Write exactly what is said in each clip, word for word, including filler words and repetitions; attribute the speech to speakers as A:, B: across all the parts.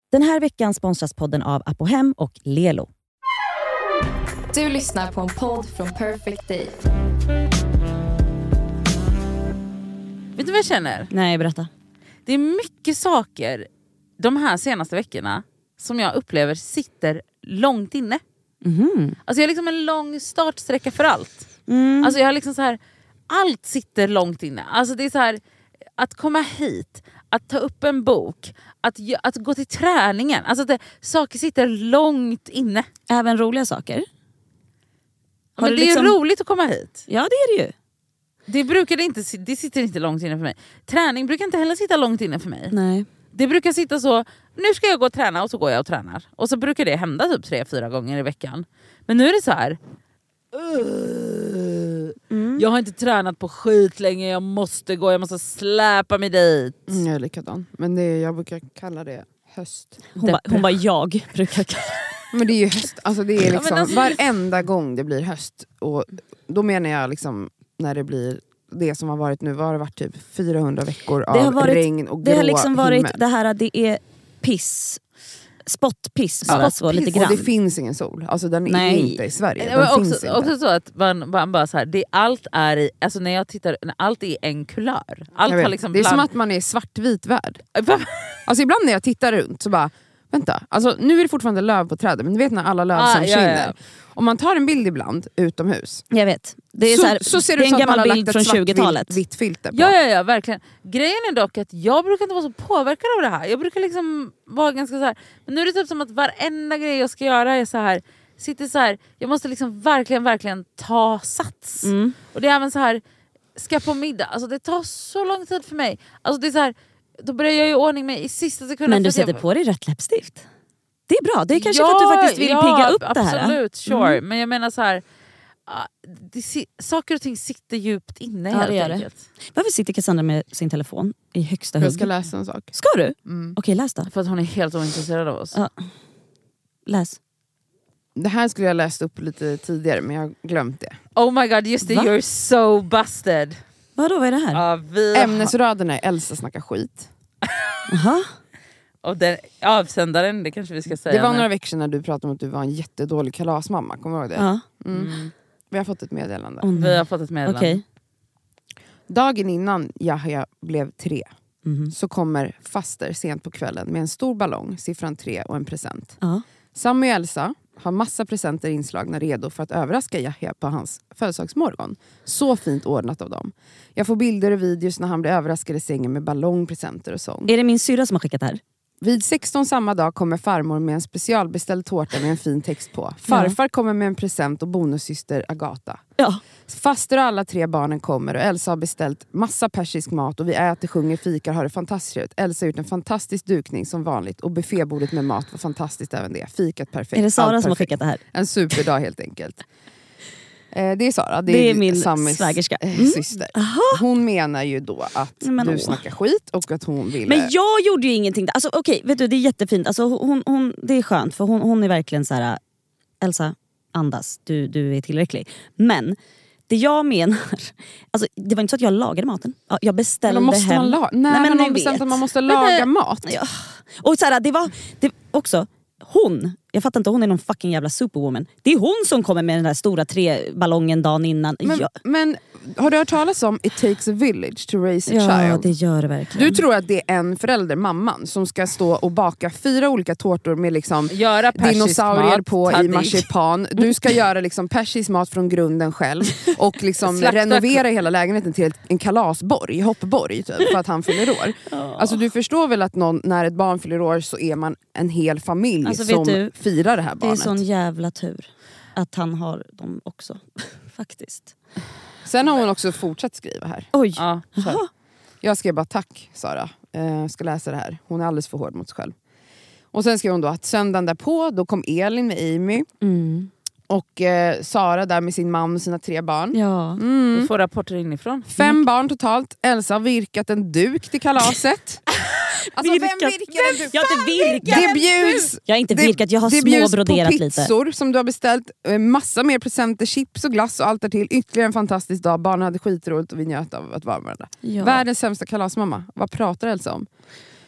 A: Den här veckan sponsras podden av Apohem och Lelo.
B: Du lyssnar på en podd från Perfect Day.
C: Vet du vad jag känner?
A: Nej, berätta.
C: Det är mycket saker de här senaste veckorna som jag upplever sitter långt inne.
A: Mm.
C: Alltså jag har liksom en lång startsträcka för allt.
A: Mm.
C: Alltså jag har liksom så här, allt sitter långt inne. Alltså det är så här, att komma hit, att ta upp en bok, att, att gå till träningen. Alltså det, saker sitter långt inne.
A: Även roliga saker.
C: Ja, men det liksom... är roligt att komma hit.
A: Ja, det är det ju.
C: Det, brukar det, inte, det sitter inte långt inne för mig. Träning brukar inte heller sitta långt inne för mig.
A: Nej.
C: Det brukar sitta så, nu ska jag gå och träna och så går jag och tränar. Och så brukar det hända typ tre, fyra gånger i veckan. Men nu är det så här. Uh, mm. Jag har inte tränat på skit länge, jag måste gå, jag måste släpa mig dit.
D: Mm, jag är likadan. Men det är, jag brukar kalla det höst.
A: Hon bara, hon bara jag brukar kalla
D: Men det är ju höst, alltså det är liksom
C: ja, alltså,
D: varenda gång det blir höst. Och då menar jag liksom när det blir det som har varit nu, har det varit typ fyrahundra veckor av
A: det har varit,
D: regn och grå
A: det har liksom varit
D: himmel.
A: Det här, det är piss. Spottpiss bara
D: ja,
A: så lite grann.
D: Och det finns ingen sol. Alltså den
A: Nej.
D: är inte i Sverige. Den
C: men
D: finns
C: också,
D: inte.
C: också så att man, man bara så här, det allt är i, alltså när jag tittar, när allt är en kulör. Allt har liksom
D: det är
C: bland...
D: som att man är i svartvit värld. Alltså ibland när jag tittar runt så bara, vänta, alltså nu är det fortfarande löv på träden, men du vet när alla löv
C: Ah,
D: som
C: ja,
D: skiner.
C: ja.
D: Om man tar en bild ibland utomhus.
A: Jag vet. Det är,
D: så,
A: så här,
D: så ser
A: det
D: det
A: är en
D: ut som att man
A: gammal
D: har
A: bild
D: lagt
A: från
D: ett svart
A: tjugotalet.
D: vitt, vitt filter på.
C: Ja, ja, ja, verkligen. Grejen är dock att jag brukar inte vara så påverkad av det här. Jag brukar liksom vara ganska så här. Men nu är det typ som att varenda grej jag ska göra är så här. Sitter så här. Jag måste liksom verkligen, verkligen ta sats.
A: Mm.
C: Och det är även så här. Ska på middag. Alltså det tar så lång tid för mig. Alltså det är så här. Då börjar jag i ordning mig i sista sekunden.
A: Men du
C: för
A: sätter
C: jag...
A: på dig rött läppstift. Det är bra. Det är kanske
C: ja,
A: för att du faktiskt vill
C: ja,
A: pigga upp
C: absolut,
A: det här.
C: Absolut, sure.
A: Mm.
C: Men jag menar så här. Det, saker och ting sitter djupt inne,
A: ja,
C: helt
A: det gör
C: enkelt.
A: Det. Varför sitter Cassandra med sin telefon i högsta hugg?
D: Jag ska läsa en sak.
A: Ska du?
D: Mm.
A: Okej, läs då.
C: För att hon är helt ointresserad av oss.
A: Ja. Läs.
D: Det här skulle jag läst upp lite tidigare, men jag har glömt det.
C: Oh my god, just det,
A: Va?
C: you're so busted.
A: Vadå, vad är det här?
C: Ja, vi
D: Ämnesraderna är Elsa snackar skit.
A: Jaha.
C: Och den avsändaren, det kanske vi ska säga.
D: Det var
C: nu.
D: några veckor sedan när du pratade om att du var en jättedålig kalasmamma. Kommer du ihåg det?
A: Ja.
D: Mm.
C: Mm.
D: Vi har fått ett meddelande.
A: Oh,
C: Vi har fått ett meddelande.
A: Okej.
D: Dagen innan Yahya blev tre
A: Mhm.
D: så kommer faster sent på kvällen med en stor ballong, siffran tre och en present.
A: Ja.
D: Sammy och Elsa har massa presenter inslagna redo för att överraska Yahya på hans födelsedagsmorgon. Så fint ordnat av dem. Jag får bilder och videos när han blir överraskad i sängen med ballong, presenter och sång.
A: Är det min syrra som har skickat det här?
D: Vid sexton samma dag kommer farmor med en specialbeställd tårta med en fin text på. Farfar kommer med en present och bonussyster Agata.
A: Ja.
D: Faster och alla tre barnen kommer och Elsa har beställt massa persisk mat och vi äter, sjunger, fikar, har det fantastiskt ut. Elsa har gjort en fantastisk dukning som vanligt och buffébordet med mat var fantastiskt även det. Fikat perfekt.
A: Är det Sara
D: Allt
A: som har
D: perfekt.
A: skickat det här?
D: En superdag helt enkelt. Eh, det är Sara, det,
A: Det är
D: är
A: min
D: Sammys
A: svägerska.
D: eh,
A: Mm.
D: syster.
A: Aha.
D: Hon menar ju då att
A: Men
D: du
A: åh.
D: snackar skit och att hon vill...
A: Men jag gjorde ju ingenting. Alltså, okej, vet du, det är jättefint. Alltså, hon, hon, det är skönt för hon, hon är verkligen så här: Elsa, andas, du, du är tillräcklig. Men det jag menar, alltså, det var inte så att jag lagade maten. Ja, jag beställde
D: men måste
A: hem.
D: man laga? Nej,
A: Nej, men
D: men
A: ni
D: man bestämt
A: vet.
D: att man måste
A: Men
D: laga
A: det-
D: mat.
A: Ja. Och så här, det var det, också hon, jag fattar inte, hon är någon fucking jävla superwoman. Det är hon som kommer med den där stora tre ballongen dagen innan.
D: Men,
A: ja,
D: men har du hört talas om It takes a village to raise a
A: ja
D: child?
A: det gör det verkligen.
D: Du tror att det är en förälder, mamman, som ska stå och baka fyra olika tårtor med liksom
C: Göra persisk
D: dinosaurier
C: mat,
D: på
C: ta
D: i
C: dit.
D: marsipan. Du ska göra liksom persisk mat från grunden själv och liksom
C: Slakta-
D: renovera hela lägenheten till en kalasborg, hoppborg typ, för att han fyller år. Alltså du förstår väl att någon, när ett barn fyller år så är man en hel familj
A: Alltså, vet
D: som
A: du,
D: firar det här
A: Det är
D: barnet.
A: sån jävla tur att han har dem också. Faktiskt.
D: Sen har hon också fortsatt skriva här.
A: Oj.
C: Ja, kör.
A: Jaha.
D: Jag skrev bara tack Sara, eh, ska läsa det här. Hon är alldeles för hård mot sig själv. Och sen skrev hon då att söndagen därpå, då kom Elin med Amy.
A: Mm.
D: Och eh, Sara där med sin man och sina tre barn.
A: Ja.
D: Mm.
C: Du får rapporter inifrån.
D: Fem barn totalt. Elsa har virkat en duk till kalaset. Alltså vem
A: Virkat.
D: virkar en duk?
A: Jag har inte virkat.
D: Det bjuds,
A: Jag har inte
D: det,
A: virkat, jag har
D: det bjuds på
A: småbroderat lite.
D: pizzor som du har beställt. eh, Massa mer presenter, chips och glass och allt där till. Ytterligare en fantastisk dag. Barnen hade skitroligt och vi njöt av att vara med varandra.
A: Ja.
D: Världens sämsta kalasmamma. Vad pratar Elsa om?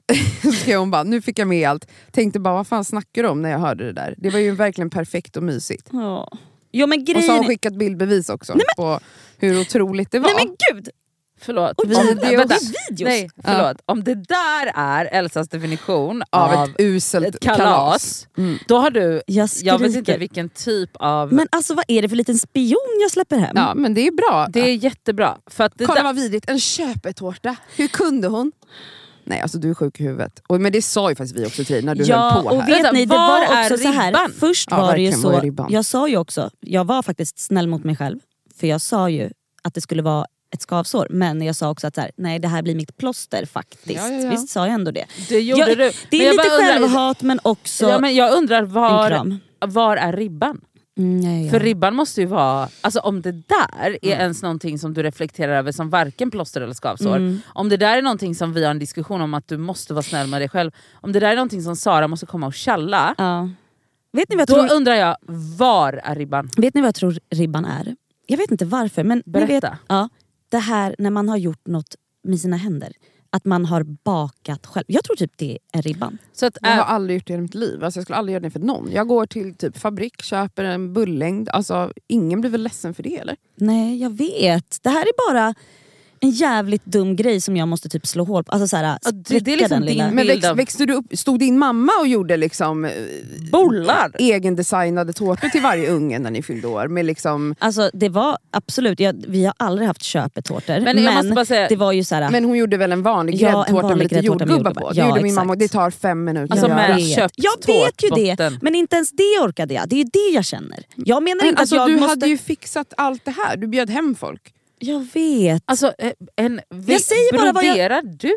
D: så skrev hon bara, nu fick jag med allt. Tänkte bara, vad fan snackar du om när jag hörde det där? Det var ju verkligen perfekt och mysigt.
A: Ja. Jo, men grejen...
D: Och så har hon skickat bildbevis också. Nej, men... på hur otroligt det var.
A: Nej men gud!
C: Förlåt.
A: Och
C: Om
A: det,
C: det, vänta,
A: videos.
C: nej, förlåt. Ja. Om det där är Elsas definition
D: av,
C: av
D: ett uselt
C: ett kalas, kalas
D: mm.
C: då har du,
A: jag,
C: jag vet inte vilken typ av...
A: Men alltså vad är det för liten spion jag släpper hem?
D: Ja men det är bra.
C: Det är jättebra. För att det
D: Kolla
C: där...
D: vad vidrigt, en köpetårta. Hur kunde hon? Nej alltså du är sjuk i huvudet. Och, men det sa ju faktiskt vi också till när du
A: ja,
D: höll på här.
A: Och vet ni, det
C: var
A: var också så här. Först
D: ja,
A: var det ju så,
D: var
A: jag sa ju också, jag var faktiskt snäll mot mig själv. För jag sa ju att det skulle vara ett skavsår. Men jag sa också att så här, nej det här blir mitt plåster faktiskt.
D: Ja, ja, ja.
A: Visst sa jag ändå det.
C: Det gjorde
A: jag,
C: du.
A: Det är
C: men
A: lite
C: undrar,
A: självhat men också
C: ja, men jag undrar var,
A: en
C: var är ribban?
A: Mm, ja, ja.
C: För ribban måste ju vara, alltså om det där är mm. ens någonting som du reflekterar över som varken plåster eller skavsår. Mm. Om det där är någonting som vi har en diskussion om att du måste vara snäll med dig själv. Om det där är någonting som Sara måste komma och tjalla.
A: Ja. Vet ni vad jag
C: då
A: tror...
C: undrar jag, var är ribban?
A: Vet ni vad jag tror ribban är? Jag vet inte varför men
C: berätta.
A: Ni vet, ja, det här när man har gjort något med sina händer. Att man har bakat själv. Jag tror typ det är ribban.
D: Så att, jag har äh, aldrig gjort det i mitt liv. Alltså, jag skulle aldrig göra det för någon. Jag går till typ fabrik, köper en bullängd. Alltså, ingen blir väl ledsen för det eller?
A: Nej, jag vet. Det här är bara en jävligt dum grej som jag måste typ slå hål på. Alltså såhär,
C: ja, det, det är liksom din
D: men växt, växte du upp, stod din mamma och gjorde liksom
C: bollar,
D: egendesignade tårtor till varje unge när ni fyllde år med liksom...
A: Alltså det var absolut, jag, vi har aldrig haft köpetårtor.
C: Men,
A: men
C: jag måste bara säga,
A: det var ju såhär,
D: men hon gjorde väl en vanlig
A: ja,
D: gräddtårta med lite jordgubbar på. Det
A: ja,
D: gjorde min
A: exakt.
D: mamma och det tar fem minuter.
C: Alltså,
A: jag,
C: med
A: vet. jag vet ju det, men inte ens det orkade jag. Det är ju det jag känner. Jag menar
D: men
A: inte
D: alltså,
A: att jag
D: du
A: måste...
D: hade ju fixat allt det här, du bjöd hem folk.
A: Jag vet.
C: Alltså en vi,
A: jag säger bara vad jag...
C: du?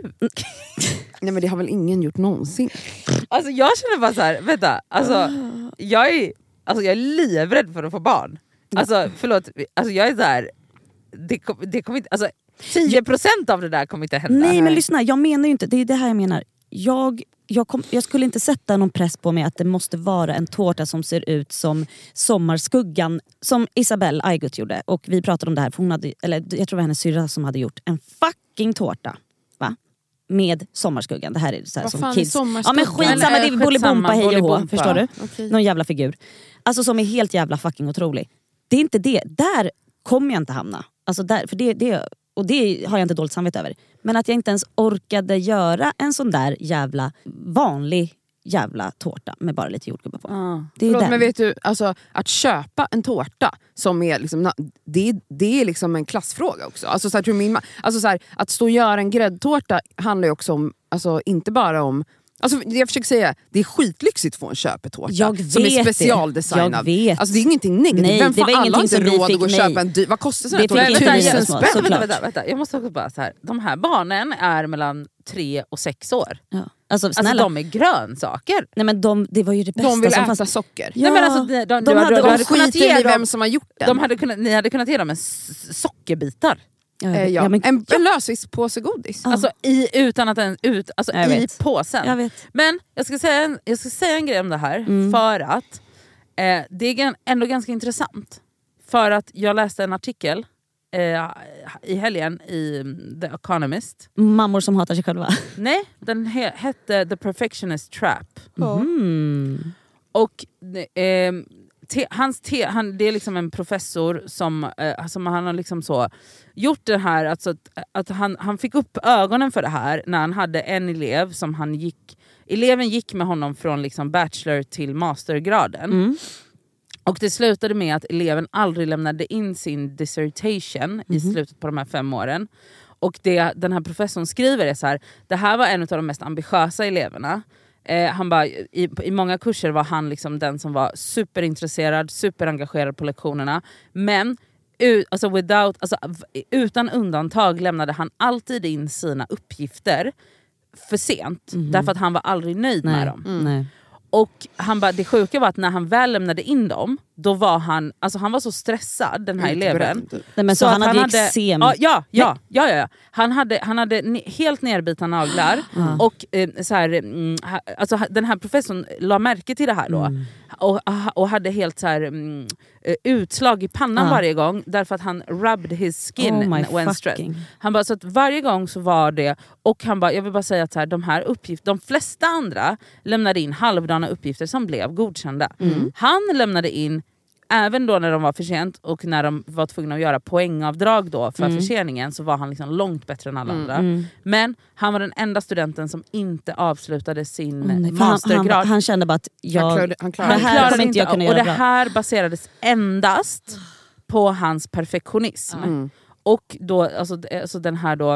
D: Nej men det har väl ingen gjort någonsin.
C: Alltså jag känner bara så här, vänta, alltså jag är, alltså jag är livrädd för att få barn. Alltså förlåt, alltså jag är så här, det, kom, det kommer inte, alltså tio procent av det där kommer inte hända.
A: Nej men lyssna, jag menar ju inte, det är det här jag menar. Jag, jag, kom, jag skulle inte sätta någon press på mig att det måste vara en tårta som ser ut som Sommarskuggan som Isabelle Aigut gjorde. Och vi pratade om det här, för hon hade, eller jag tror det var hennes syrra som hade gjort en fucking tårta. Va? Med Sommarskuggan. Det här är så här
D: vad
A: som
D: fan
A: kids.
D: Är
A: ja men skitsamma, det är Bolibompa hej och hå, förstår du?
D: Okay.
A: Någon jävla figur. Alltså som är helt jävla fucking otrolig. Det är inte det, där kommer jag inte hamna. Alltså där, för det, det, och det har jag inte dåligt samvete över. Men att jag inte ens orkade göra en sån där jävla vanlig jävla tårta med bara lite jordgubbar på.
C: Ah.
A: Det är
D: Förlåt,
A: den.
D: men vet du, alltså, att köpa en tårta som är liksom, det, det är liksom en klassfråga också. Alltså, så här, tror min, alltså, så här, att stå och göra en gräddtårta handlar ju också om, alltså, inte bara om. Alltså, jag försöker säga, det är skitlyxigt att få en köpetårta
A: jag
D: som är specialdesignad.
A: Jag vet.
D: Alltså, det är ingenting negativt.
A: Nej,
D: vem
A: det var
D: fan, alla har inte
A: som
D: råd
A: fick,
D: att gå och
A: nej.
D: köpa en dyr. Vad kostar sån här
A: Det fick
D: tårta?
A: inte vi
D: Tusen
A: små,
D: spänn.
C: Vänta, vänta, vänta, jag måste också bara så här. De här barnen är mellan tre och sex år.
A: Ja. Alltså, snälla.
C: Alltså de är grönsaker.
A: Nej men de, det var ju det bästa
D: De vill
A: som
D: äta
A: fanns.
D: socker.
A: Ja.
C: Nej, men alltså, de, de,
A: de
C: du,
A: hade,
C: du, du
A: de
C: hade kunnat ge
D: i
C: dem,
D: vem som har gjort den.
C: de hade kunnat, ni hade kunnat ge dem en s- sockerbitar.
A: Ja,
D: Eh, ja.
A: ja, men,
D: en en lösviktspåse godis.
A: Ja.
C: Alltså, i, utan att den, ut, alltså
A: Jag
C: i
A: vet.
C: påsen.
A: jag vet.
C: Men jag ska säga en, jag ska säga en grej om det här.
A: Mm.
C: För att eh, det är gan- ändå ganska intressant. För att jag läste en artikel eh, i helgen i The Economist.
A: Mammor som hatar sig själva.
C: Nej, den he- hette The Perfectionist Trap.
A: Mm.
C: Och eh, te, hans te, han, det är liksom en professor som, eh, som han har liksom så gjort det här, alltså, att, att han, han fick upp ögonen för det här när han hade en elev som han gick, eleven gick med honom från liksom bachelor till mastergraden.
A: Mm.
C: Och det slutade med att eleven aldrig lämnade in sin dissertation mm. i slutet på de här fem åren. Och det den här professorn skriver är så här: det här var en av de mest ambitiösa eleverna. Eh, han bara, i, i många kurser var han liksom den som var superintresserad, superengagerad på lektionerna. Men u, alltså without, alltså, utan undantag lämnade han alltid in sina uppgifter för sent.
A: Mm.
C: Därför att han var aldrig nöjd
A: Nej.
C: med dem.
A: Mm. Nej.
C: Och han bara, det sjuka var att när han väl lämnade in dem, då var han, alltså han var så stressad, den här eleven.
A: Nej, men så, så han hade eksem.
C: Ja, ja, ja, ja, ja. Han hade, han hade ne- helt nerbitna naglar. Mm. Och eh, så här, mm, ha, alltså, den här professorn la märke till det här då. Mm. Och, och hade helt så här, mm, utslag i pannan mm. varje gång. Därför att han rubbed his skin
A: oh
C: when stressed. Han bara, så att varje gång så var det. Och han bara, jag vill bara säga att så här, de här uppgifterna, de flesta andra lämnade in halvdana uppgifter som blev godkända. Mm. Han lämnade in även då när de var för sent och när de var tvungna att göra poängavdrag då för mm. förseningen, så var han liksom långt bättre än alla mm. andra. Mm. Men han var den enda studenten som inte avslutade sin mm, mastergrad.
A: Han, han, han kände bara att jag,
D: han klarade, han klarade,
A: han klarade inte jag kunna
C: och
A: göra
C: det här bra. Baserades endast på hans perfektionism. Mm. Och då, alltså, alltså den här då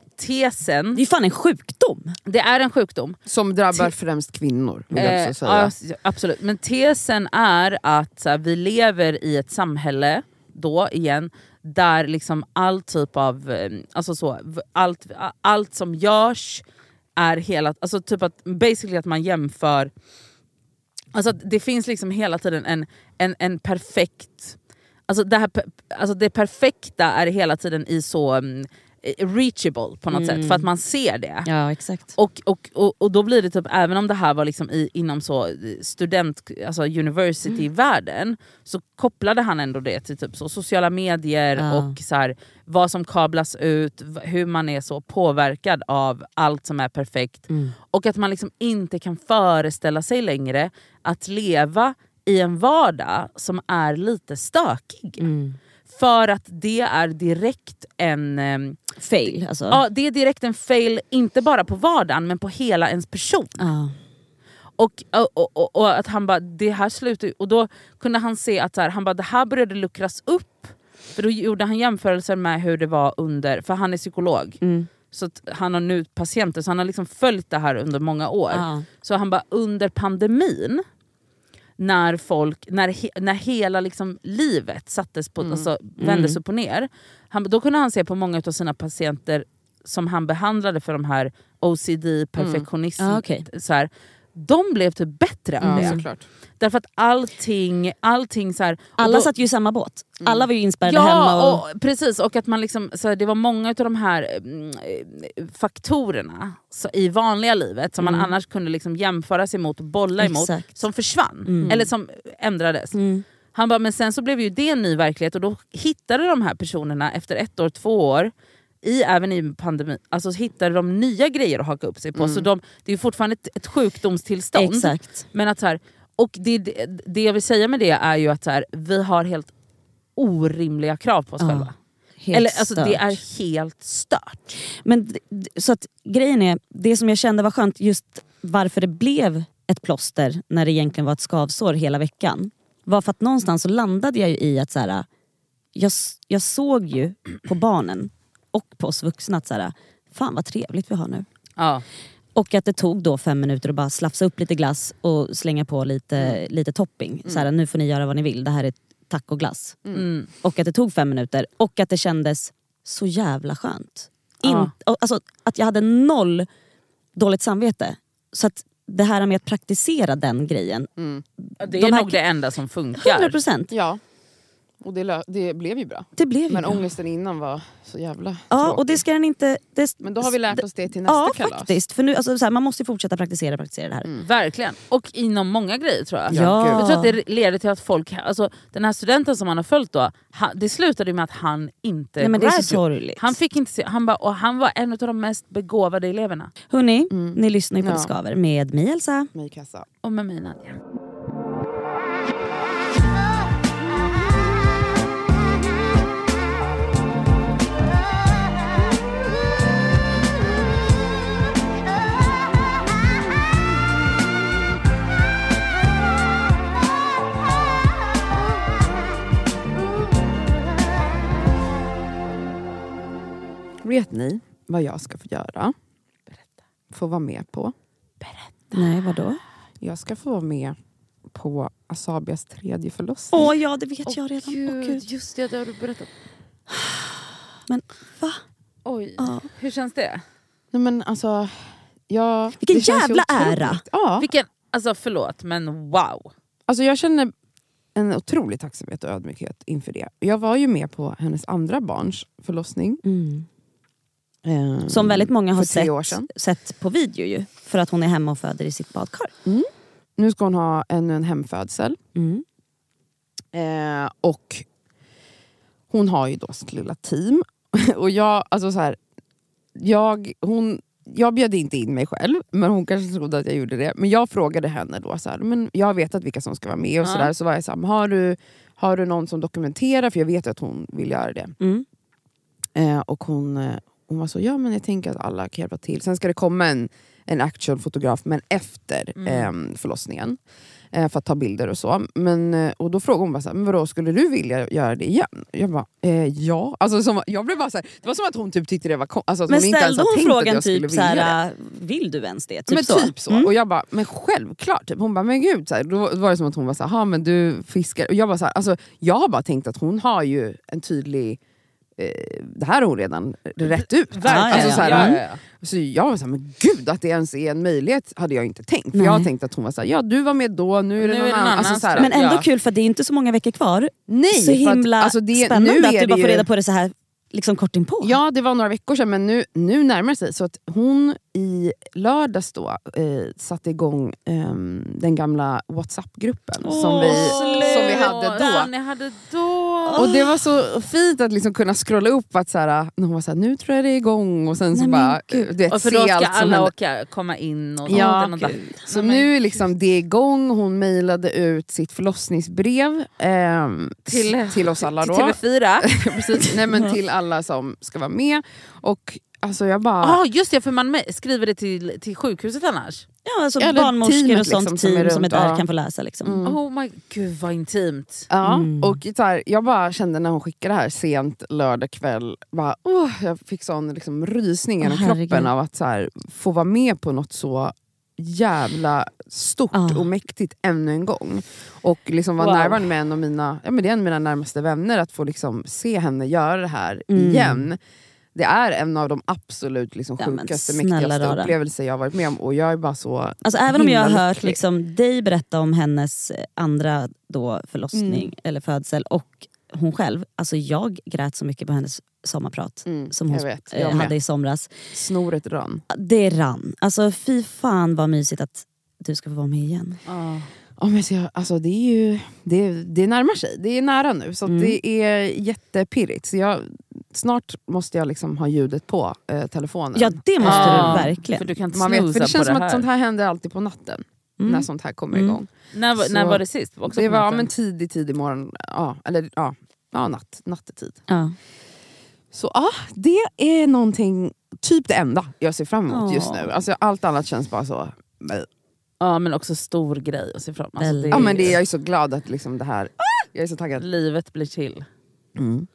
C: tesen.
A: Det är fan en sjukdom.
C: Det är en sjukdom.
D: Som drabbar Te- främst kvinnor. Vill jag också säga.
C: Ja, absolut. Men tesen är att så här, vi lever i ett samhälle då igen där liksom all typ av alltså så, allt, allt som görs är hela, alltså typ att basically att man jämför, alltså det finns liksom hela tiden en, en, en perfekt, alltså det, här, alltså det perfekta är hela tiden i så reachable på något mm. sätt, för att man ser det.
A: Ja, exakt.
C: Och, och, och, och då blir det typ, även om det här var liksom i, inom så student, alltså university-världen, mm. så kopplade han ändå det till typ så sociala medier ja. Och så här, vad som kablas ut, hur man är så påverkad av allt som är perfekt. Mm. Och att man liksom inte kan föreställa sig längre att leva i en vardag som är lite stökig. Mm. För att det är direkt en um,
A: fail. Alltså.
C: Ja, det är direkt en fail, inte bara på vardagen men på hela ens person.
A: Ah.
C: Och, och, och, och att han bara, det här slutar. Och då kunde han se att så här, han bara, det här började luckras upp. För då gjorde han jämförelser med hur det var under, för han är psykolog. Mm. Så att han har nu patienter, så han har liksom följt det här under många år. Ah. Så han bara, under pandemin, när folk, när, he, när hela liksom livet sattes på, mm. alltså, vändes mm. upp och ner, han, då kunde han se på många av sina patienter som han behandlade för de här O C D, perfektionism,
A: mm. ah, okay.
C: så här, de blev typ bättre än
D: ja,
C: det.
D: Såklart.
C: Därför att allting, allting så här,
A: alla
C: då,
A: satt ju i samma båt. Mm. Alla var ju inspärrade
C: ja,
A: hemma. Och...
C: och, precis. Och att man liksom, så här, det var många av de här mm, faktorerna så, i vanliga livet som mm. man annars kunde liksom jämföra sig mot och bolla emot, exakt. Som försvann. Mm. Eller som ändrades. Mm. Han bara, men sen så blev ju det en ny verklighet och då hittade de här personerna efter ett år, två år i, även i pandemin, alltså hittade de nya grejer att haka upp sig på. Mm. Så de, det är fortfarande ett, ett sjukdomstillstånd.
A: Exakt.
C: Men att så här, och det, det, det jag vill säga med det är ju att så här, vi har helt orimliga krav på oss
A: ja,
C: själva. Eller alltså stört. Det är helt stört.
A: Men så att grejen är, det som jag kände var skönt, just varför det blev ett plåster när det egentligen var ett skavsår hela veckan, var för att någonstans så landade jag ju i att så här, jag, jag såg ju på barnen och på oss vuxna att så här, fan vad trevligt vi har nu.
C: Ja.
A: Och att det tog då fem minuter att bara slafsa upp lite glass och slänga på lite, mm. lite topping. Mm. Så här, nu får ni göra vad ni vill, det här är tacoglass. Mm. Och att det tog fem minuter och att det kändes så jävla skönt. In, ja. Alltså att jag hade noll dåligt samvete. Så att det här med att praktisera den grejen.
C: Mm. Det är de nog här, det enda som funkar.
A: hundra procent.
D: Ja. Och det, det blev ju bra.
A: Det blev ju
D: Men
A: bra.
D: ångesten innan var så jävla
A: ja,
D: tråkig.
A: Och det ska den inte... Det,
D: men då har vi lärt oss det till nästa
A: ja,
D: kalas.
A: Ja, faktiskt. För nu, alltså, så här, man måste fortsätta praktisera, praktisera det här.
C: Mm. Verkligen. Och inom många grejer tror jag.
A: Ja.
C: Jag tror att det leder till att folk... Alltså, den här studenten som han har följt då, han, det slutade med att han inte...
A: Nej, men det är så sorgligt.
C: Han fick inte se... Han, bara, och han var en av de mest begåvade eleverna.
A: Hörrni, mm. ni lyssnar ju på ja. Det skaver med mig Elsa.
D: Mig Kassa.
C: Och med mig Nadja.
D: Vet ni vad jag ska få göra?
C: Berätta.
D: Få vara med på?
C: Berätta.
A: Nej, vadå?
D: Jag ska få vara med på Asabias tredje förlossning.
A: Åh ja, det vet
C: oh,
A: jag redan.
C: Gud,
A: oh, Gud.
C: Just det, det har du berättat.
A: Men va?
C: Oj,
A: ja.
C: Hur känns det?
D: Nej men alltså... Ja,
A: vilken jävla ära!
D: Ja.
C: Vilken Alltså förlåt, men wow.
D: Alltså jag känner en otrolig tacksamhet och ödmjukhet inför det. Jag var ju med på hennes andra barns förlossning.
A: Mm.
D: Eh,
A: Som väldigt många har
D: för tre år sedan.
A: sett, sett på video ju. För att hon är hemma och föder i sitt badkar.
D: Mm. Nu ska hon ha ännu en hemfödsel.
A: Mm.
D: Eh, och hon har ju då sitt lilla team. Och jag, alltså så här, jag, hon, jag bjöd inte in mig själv, men hon kanske trodde att jag gjorde det. Men jag frågade henne då så här, men jag vet att vilka som ska vara med och
C: Ja.
D: så där. Så var jag så här, har du, har du någon som dokumenterar? För jag vet att hon vill göra det.
A: Mm.
D: Eh, och hon, eh, hon var så, ja men jag tänker att alla kan hjälpa till. Sen ska det komma en, en actionfotograf, men efter
C: Mm.
D: eh, förlossningen. Eh, för att ta bilder och så. Men, eh, och då frågade hon bara så här, men vadå, skulle du vilja göra det igen? Jag bara, eh, ja. Alltså, som, jag blev bara så här, det var som att hon typ tyckte det var kom- alltså, att
A: Men
D: hon inte ens
A: ställde
D: hade
A: hon
D: tänkt att
A: frågan
D: jag skulle
A: typ
D: vilja det.
A: såhär, vill du ens det? Typ
D: men
A: så.
D: typ så.
A: Mm.
D: Och jag bara, men självklart. Typ. Hon bara, men gud. Så här, då var det som att hon var så här, men du fiskar. Och jag bara så här, alltså, jag har bara tänkt att hon har ju en tydlig... Eh, det här har hon redan rätt ut.
C: Verkligen.
D: Alltså, så här,
C: Ja,
D: mm.
C: ja, ja.
D: Så jag var såhär, men gud att det ens är en möjlighet hade jag inte tänkt. För
A: Nej.
D: jag har tänkt att hon var såhär, ja du var med då, nu är det
C: Nu
D: någon
C: är det
D: annan.
C: någon
D: Alltså,
C: annan.
D: så här,
A: Men ändå
C: Ja.
A: kul för det är inte så många veckor kvar.
D: nej,
A: Så
D: för att,
A: himla
D: alltså, det,
A: spännande
D: nu
A: att
D: är
A: du
D: det
A: bara får
D: ju,
A: reda på det så här liksom kort inpå.
D: Ja, det var några veckor sedan, men nu, nu närmar det sig. Så att hon i lördags då eh, satte igång eh, den gamla WhatsApp-gruppen som, vi, som vi hade då.
C: Den ni hade då.
D: Och det var så fint att liksom kunna scrolla upp att så här, när hon var såhär, nu tror jag det är igång och sen
A: Nej,
D: så
A: men
D: bara
A: gud.
D: du vet,
C: Och för
D: se
C: då ska
D: allt som
C: alla
D: händer.
C: åka, komma in och
D: Ja,
C: sånt. och
A: gud.
D: Så
C: Nej, men
D: nu är liksom det igång. Hon mejlade ut sitt förlossningsbrev ehm,
C: Till-
D: till oss alla
C: till
D: då.
C: T V fyra.
D: Precis. Nej, men till alla som ska vara med. Och alltså jag bara...
C: Ja ah, just det, för man me- skriver det till, till sjukhuset annars.
A: Ja, alltså
D: Eller
A: barnmorskor
D: teamet
A: och sånt
D: liksom, som är
A: team som är
D: runt,
A: där
D: ja.
A: kan få läsa. Liksom.
D: Mm.
C: Oh my gud vad intimt.
D: Ja,
A: Mm.
D: och så här, jag bara kände när hon skickade det här sent lördag kväll, bara, oh, jag fick sån liksom, rysning genom
A: Åh, herregud.
D: kroppen av att så här, få vara med på något så jävla stort
A: Ah.
D: och mäktigt ännu en gång. Och liksom vara
C: Wow.
D: närvarande med en av mina, ja, men det är en av mina närmaste vänner, att få liksom, se henne göra det här
A: Mm.
D: igen. Det är en av de absolut liksom,
A: Ja, men
D: sjukaste,
A: snälla
D: mäktigaste
A: rara.
D: upplevelser jag har varit med om. Och jag är bara så
A: Alltså, även om jag har
D: himla
A: hört
D: lycklig.
A: liksom, dig berätta om hennes andra då, förlossning
D: Mm.
A: eller födsel och hon själv, alltså jag grät så mycket på hennes sommarprat
D: Mm,
A: som hon
D: jag vet,
A: eh,
D: jag med.
A: hade i somras.
D: Snoret rann.
A: Det rann. Alltså fy fan vad mysigt att du ska få vara med igen.
C: Ah.
D: Ja, men så jag, alltså det är ju det, det närmar sig, det är nära nu så att
A: Mm.
D: det är jättepirrigt. Så jag, snart måste jag liksom ha ljudet på eh, telefonen.
A: Ja det måste
C: Ah,
A: du verkligen.
C: För du kan inte
D: Man vet, för
C: snusa
D: det känns
C: på
D: som
C: det
D: att
C: här.
D: sånt här händer alltid på natten.
A: Mm.
D: När sånt här kommer
A: Mm.
D: igång.
C: När, var-
D: Så-
C: när var det sist? Också
D: Det
C: på
D: var ja,
C: natten?
D: men tidig, tidig morgon. Ja, eller ja, ja natt, nattetid.
A: Ja.
D: Så ja, det är någonting, typ det enda jag ser fram emot
A: Åh.
D: just nu. Alltså, allt annat känns bara så...
C: Ja men också stor grej att se fram alltså,
A: Väldigt.
D: Ja, men det, jag är så glad att liksom det här... Jag är så taggad.
C: Livet blir chill.
D: Mm.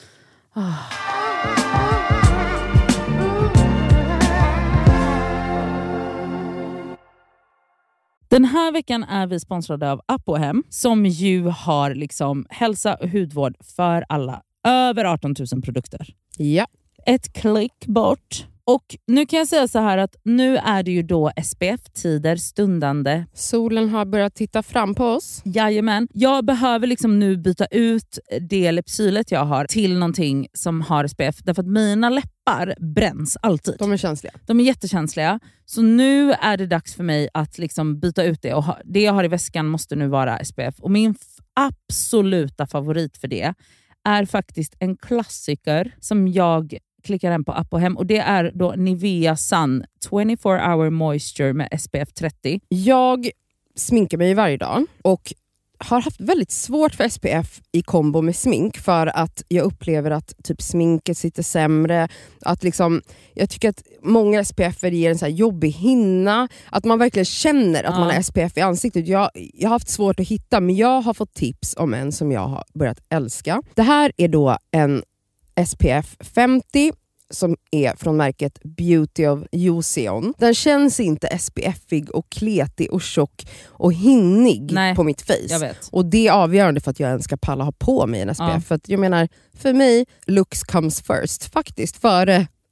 C: Den här veckan är vi sponsrade av Apohem som ju har liksom hälsa och hudvård för alla. Över arton tusen produkter.
D: Ja.
C: Ett klick bort. Och nu kan jag säga så här att nu är det ju då S P F-tider stundande.
D: Solen har börjat titta fram på oss.
C: Jajamän. Jag behöver liksom nu byta ut det Lypsylet jag har till någonting som har S P F. Därför att mina läppar bränns alltid.
D: De är känsliga.
C: De är jättekänsliga. Så nu är det dags för mig att liksom byta ut det. Och ha, det jag har i väskan måste nu vara S P F. Och min f- absoluta favorit för det är faktiskt en klassiker som jag klickar hem på Apohem. Och det är då Nivea Sun twenty-four hour moisture med S P F trettio.
D: Jag sminkar mig varje dag och har haft väldigt svårt för S P F i kombo med smink för att jag upplever att typ sminket sitter sämre. Att liksom, jag tycker att många S P F ger en så här jobbig hinna. Att man verkligen känner att
C: Ja.
D: man har S P F i ansiktet. Jag, jag har haft svårt att hitta, men jag har fått tips om en som jag har börjat älska. Det här är då en S P F femtio som är från märket Beauty of Joseon. Den känns inte S P F-ig och kletig och tjock och hinnig
C: Nej,
D: på mitt face.
C: Jag vet.
D: Och det är avgörande för att jag ens ska palla ha på mig en S P F.
C: Ja.
D: För att jag menar, för mig, looks comes first. Faktiskt, före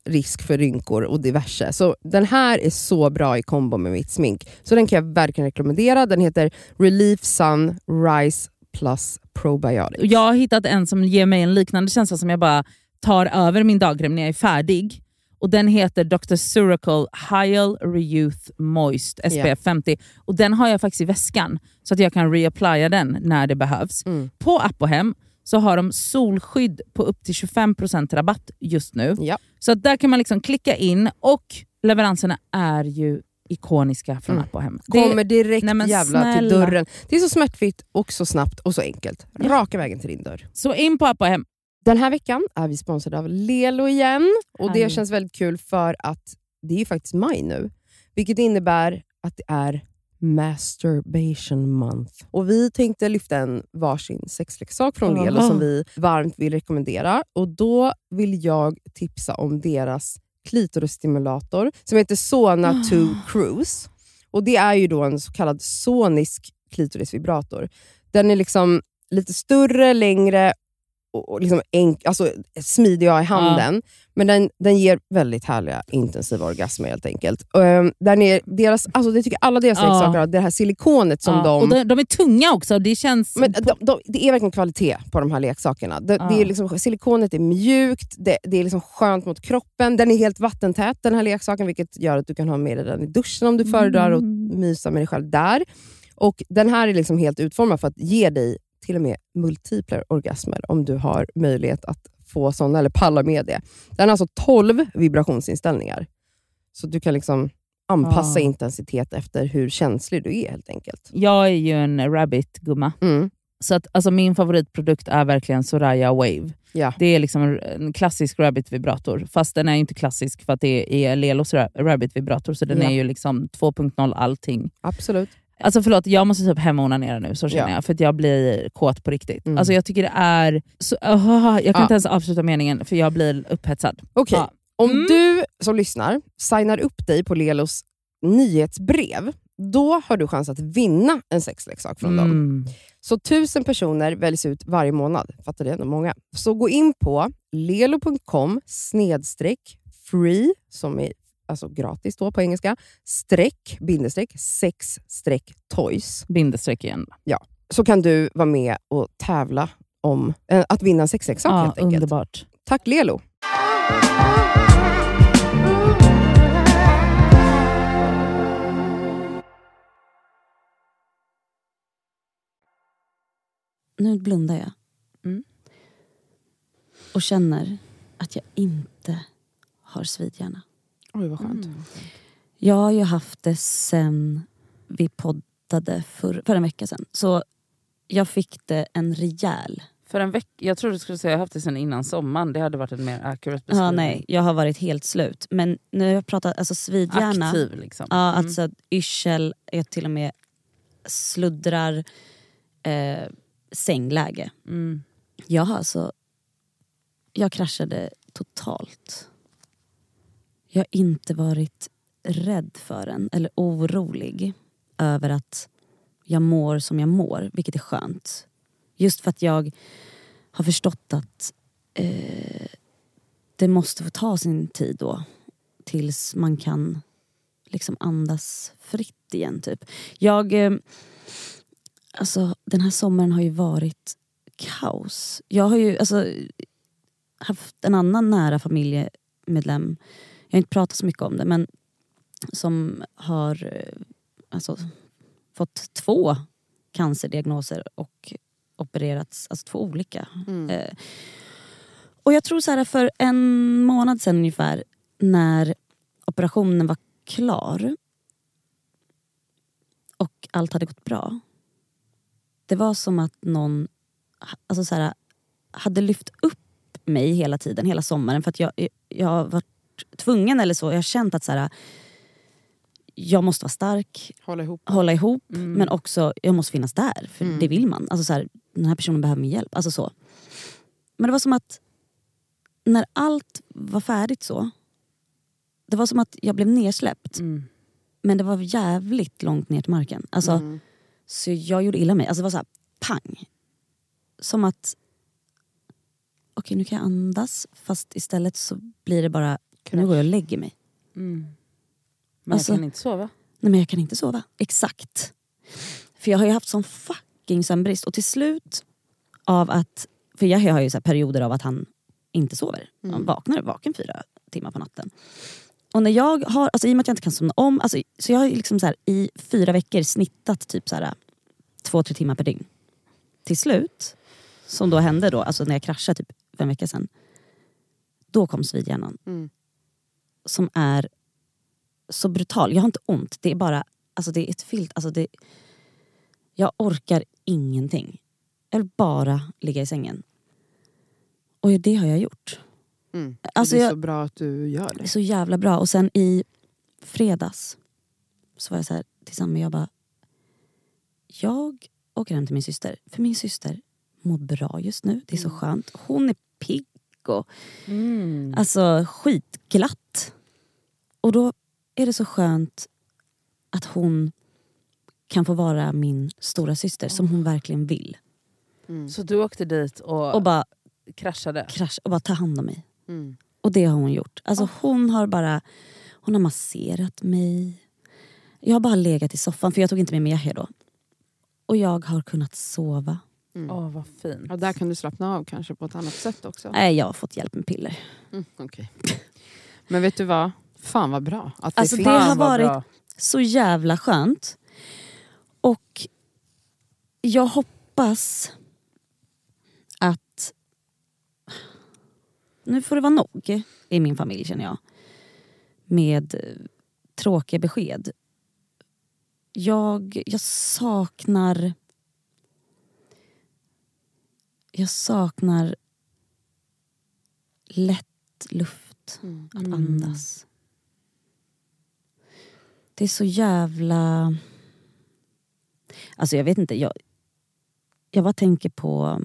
D: risk för rynkor och diverse. Så den här är så bra i kombo med mitt smink. Så den kan jag verkligen rekommendera. Den heter Relief Sun Rise Plus Probiotics.
C: Jag har hittat en som ger mig en liknande känsla som jag bara tar över min dagkräm när jag är färdig. Och den heter doktor Suracle Hyal Reyouth Moist S P F yeah. femtio. Och den har jag faktiskt i väskan så att jag kan reapplya den när det behövs. Mm. På Apohem så har de solskydd på upp till tjugofem procent rabatt just nu.
D: Ja.
C: Så att där kan man liksom klicka in och leveranserna är ju ikoniska från mm. Apohem.
D: Kommer direkt
C: nej,
D: jävla
C: snälla.
D: till dörren. Det är så smärtfritt och så snabbt och så enkelt. Ja. Raka vägen till din dörr.
C: Så in på Apohem.
D: Den här veckan är vi sponsrade av Lelo igen. Och
C: Härligt.
D: det känns väldigt kul för att det är ju faktiskt maj nu. Vilket innebär att det är Masturbation Month. Och vi tänkte lyfta en varsin sexleksak från Lelo
C: oh.
D: som vi varmt vill rekommendera. Och då vill jag tipsa om deras klitorisstimulator som heter Sona oh. två Cruise. Och det är ju då en så kallad sonisk klitorisvibrator. Den är liksom lite större, längre och liksom enk, alltså smidig i handen. Ja. Men den, den ger väldigt härliga intensiva orgasmer helt enkelt. Um, den är deras, alltså det tycker alla deras
C: ja.
D: leksaker har, det här silikonet som
C: ja.
D: de...
C: Och de... De är tunga också, det känns...
D: Men de, de, det är verkligen kvalitet på de här leksakerna. Det, ja. det är liksom, silikonet är mjukt, det, det är liksom skönt mot kroppen. Den är helt vattentät den här leksaken, vilket gör att du kan ha med dig den i duschen om du föredrar och mysa med dig själv där. Och den här är liksom helt utformad för att ge dig till och med multipla orgasmer om du har möjlighet att få sådana eller palla med det. Den har alltså tolv vibrationsinställningar. Så du kan liksom anpassa ah. intensitet efter hur känslig du är helt enkelt.
C: Jag är ju en rabbit-gumma.
D: Mm.
C: Så att, alltså, min favoritprodukt är verkligen Soraya Wave.
D: Ja.
C: Det är liksom en klassisk rabbit-vibrator. Fast den är inte klassisk för att det är Lelos rabbit-vibrator. Så den ja. är ju liksom två punkt noll allting.
D: Absolut.
C: Alltså förlåt, jag måste typ hemonanera nu, så känner ja. jag. För att jag blir kåt på riktigt. Mm. Alltså jag tycker det är... Så, uh, jag kan ja. inte ens avsluta meningen för jag blir upphetsad.
D: Okej, okay.
C: ja.
D: Om
C: mm.
D: du som lyssnar signar upp dig på Lelos nyhetsbrev, då har du chans att vinna en sexleksak från
C: mm.
D: dem. Så tusen personer väljs ut varje månad. Fattar det ändå många. Så gå in på lelo punkt com snedstreck free, som är alltså gratis då på engelska, streck, bindestreck, sex, streck, toys.
C: Bindestreck igen.
D: Ja, så kan du vara med och tävla om äh, att vinna en sexleksak
C: ja,
D: helt enkelt.
C: Underbart.
D: Tack Lelo.
A: Nu blundar jag. Mm. Och känner att jag inte har svidhjärna.
D: Oj, vad skönt. Mm.
A: Jag har ju haft det sen vi poddade för, för en vecka sedan. Så jag fick det en rejäl...
C: För en vecka? Jag trodde du skulle säga att jag haft det sen innan sommaren. Det hade varit en mer accurate beskrivning.
A: Ja, nej. Jag har varit helt slut. Men nu har jag pratat, alltså svidhjärna.
C: Aktiv liksom.
A: Ja, mm. alltså yrsel. Jag till och med sluddrar. Eh, sängläge.
C: Mm.
A: Jag har alltså... Jag kraschade totalt. Jag har inte varit rädd för den eller orolig över att jag mår som jag mår, vilket är skönt. Just för att jag har förstått att eh, det måste få ta sin tid då tills man kan liksom andas fritt igen typ. Jag eh, alltså den här sommaren har ju varit kaos. Jag har ju alltså haft en annan nära familjemedlem. Jag har inte pratat så mycket om det, men som har alltså, fått två cancerdiagnoser och opererats, alltså två olika. Mm. Eh, och jag tror så här, för en månad sedan ungefär, när operationen var klar och allt hade gått bra. Det var som att någon alltså så här, hade lyft upp mig hela tiden, hela sommaren, för att jag, jag har varit tvungen eller så. Jag har känt att så här, jag måste vara stark,
D: hålla ihop,
A: hålla ihop
C: mm.
A: men också jag måste finnas där, för
D: mm.
A: det vill man. Alltså så här, den här personen behöver min hjälp, alltså så. Men det var som att när allt var färdigt så, det var som att jag blev nersläppt. Mm. Men det var jävligt långt ner till marken. Alltså, mm. så jag gjorde illa mig. Alltså det var så här, pang. Som att okej, nu kan jag andas, fast istället så blir det bara nu går jag och lägger mig.
C: Mm. Men
A: Alltså-
C: jag kan inte sova.
A: Nej men jag kan inte sova. Exakt. För jag har ju haft sån fucking sömnbrist. Och till slut av att, för jag har ju så här perioder av att han inte sover. Han vaknar vaken fyra timmar på natten. Och när jag har, alltså i och med att jag inte kan somna om, alltså, så jag har ju liksom så här, i fyra veckor snittat typ så här två, tre timmar per dygn. Till slut, som då hände då, alltså när jag kraschade typ för en vecka sedan. Då kom svidhjärnan.
D: Mm.
A: Som är så brutal. Jag har inte ont, det är bara, alltså det är ett filt, alltså det, jag orkar ingenting. Jag vill bara ligga i sängen. Och det har jag gjort.
D: Mm. Så
A: Alltså
D: det är
A: jag-
D: så bra att du gör
A: Det är
D: det.
A: så jävla bra. Och sen i fredags så var jag så här tillsammans med, jag bara, jag åker hem till min syster. För min syster mår bra just nu. Det är så skönt. Hon är pigg och
C: Mm.
A: alltså skitglatt. Och då är det så skönt att hon kan få vara min stora syster som hon verkligen vill.
C: Så du åkte dit och,
A: Och bara
C: kraschade?
A: krasch och bara ta hand om mig.
D: Mm.
A: Och det har hon gjort. Alltså hon har bara, hon har masserat mig. Jag har bara legat i soffan för jag tog inte med mig Yahya då. Och jag har kunnat sova.
C: Åh, vad fint.
D: Ja, där kan du slappna av kanske på ett annat sätt också.
A: Nej, jag har fått hjälp med piller.
D: Mm, okej. Men vet du vad? Fan vad bra att det
A: Alltså
D: finns.
A: det har
C: Fan, vad
A: varit
C: bra.
A: så jävla skönt. Och jag hoppas att nu får det vara nog i min familj, känner jag. Med eh, tråkiga besked. Jag, jag saknar jag saknar lätt luft att andas. Det är så jävla... Alltså jag vet inte, jag, jag bara tänker på...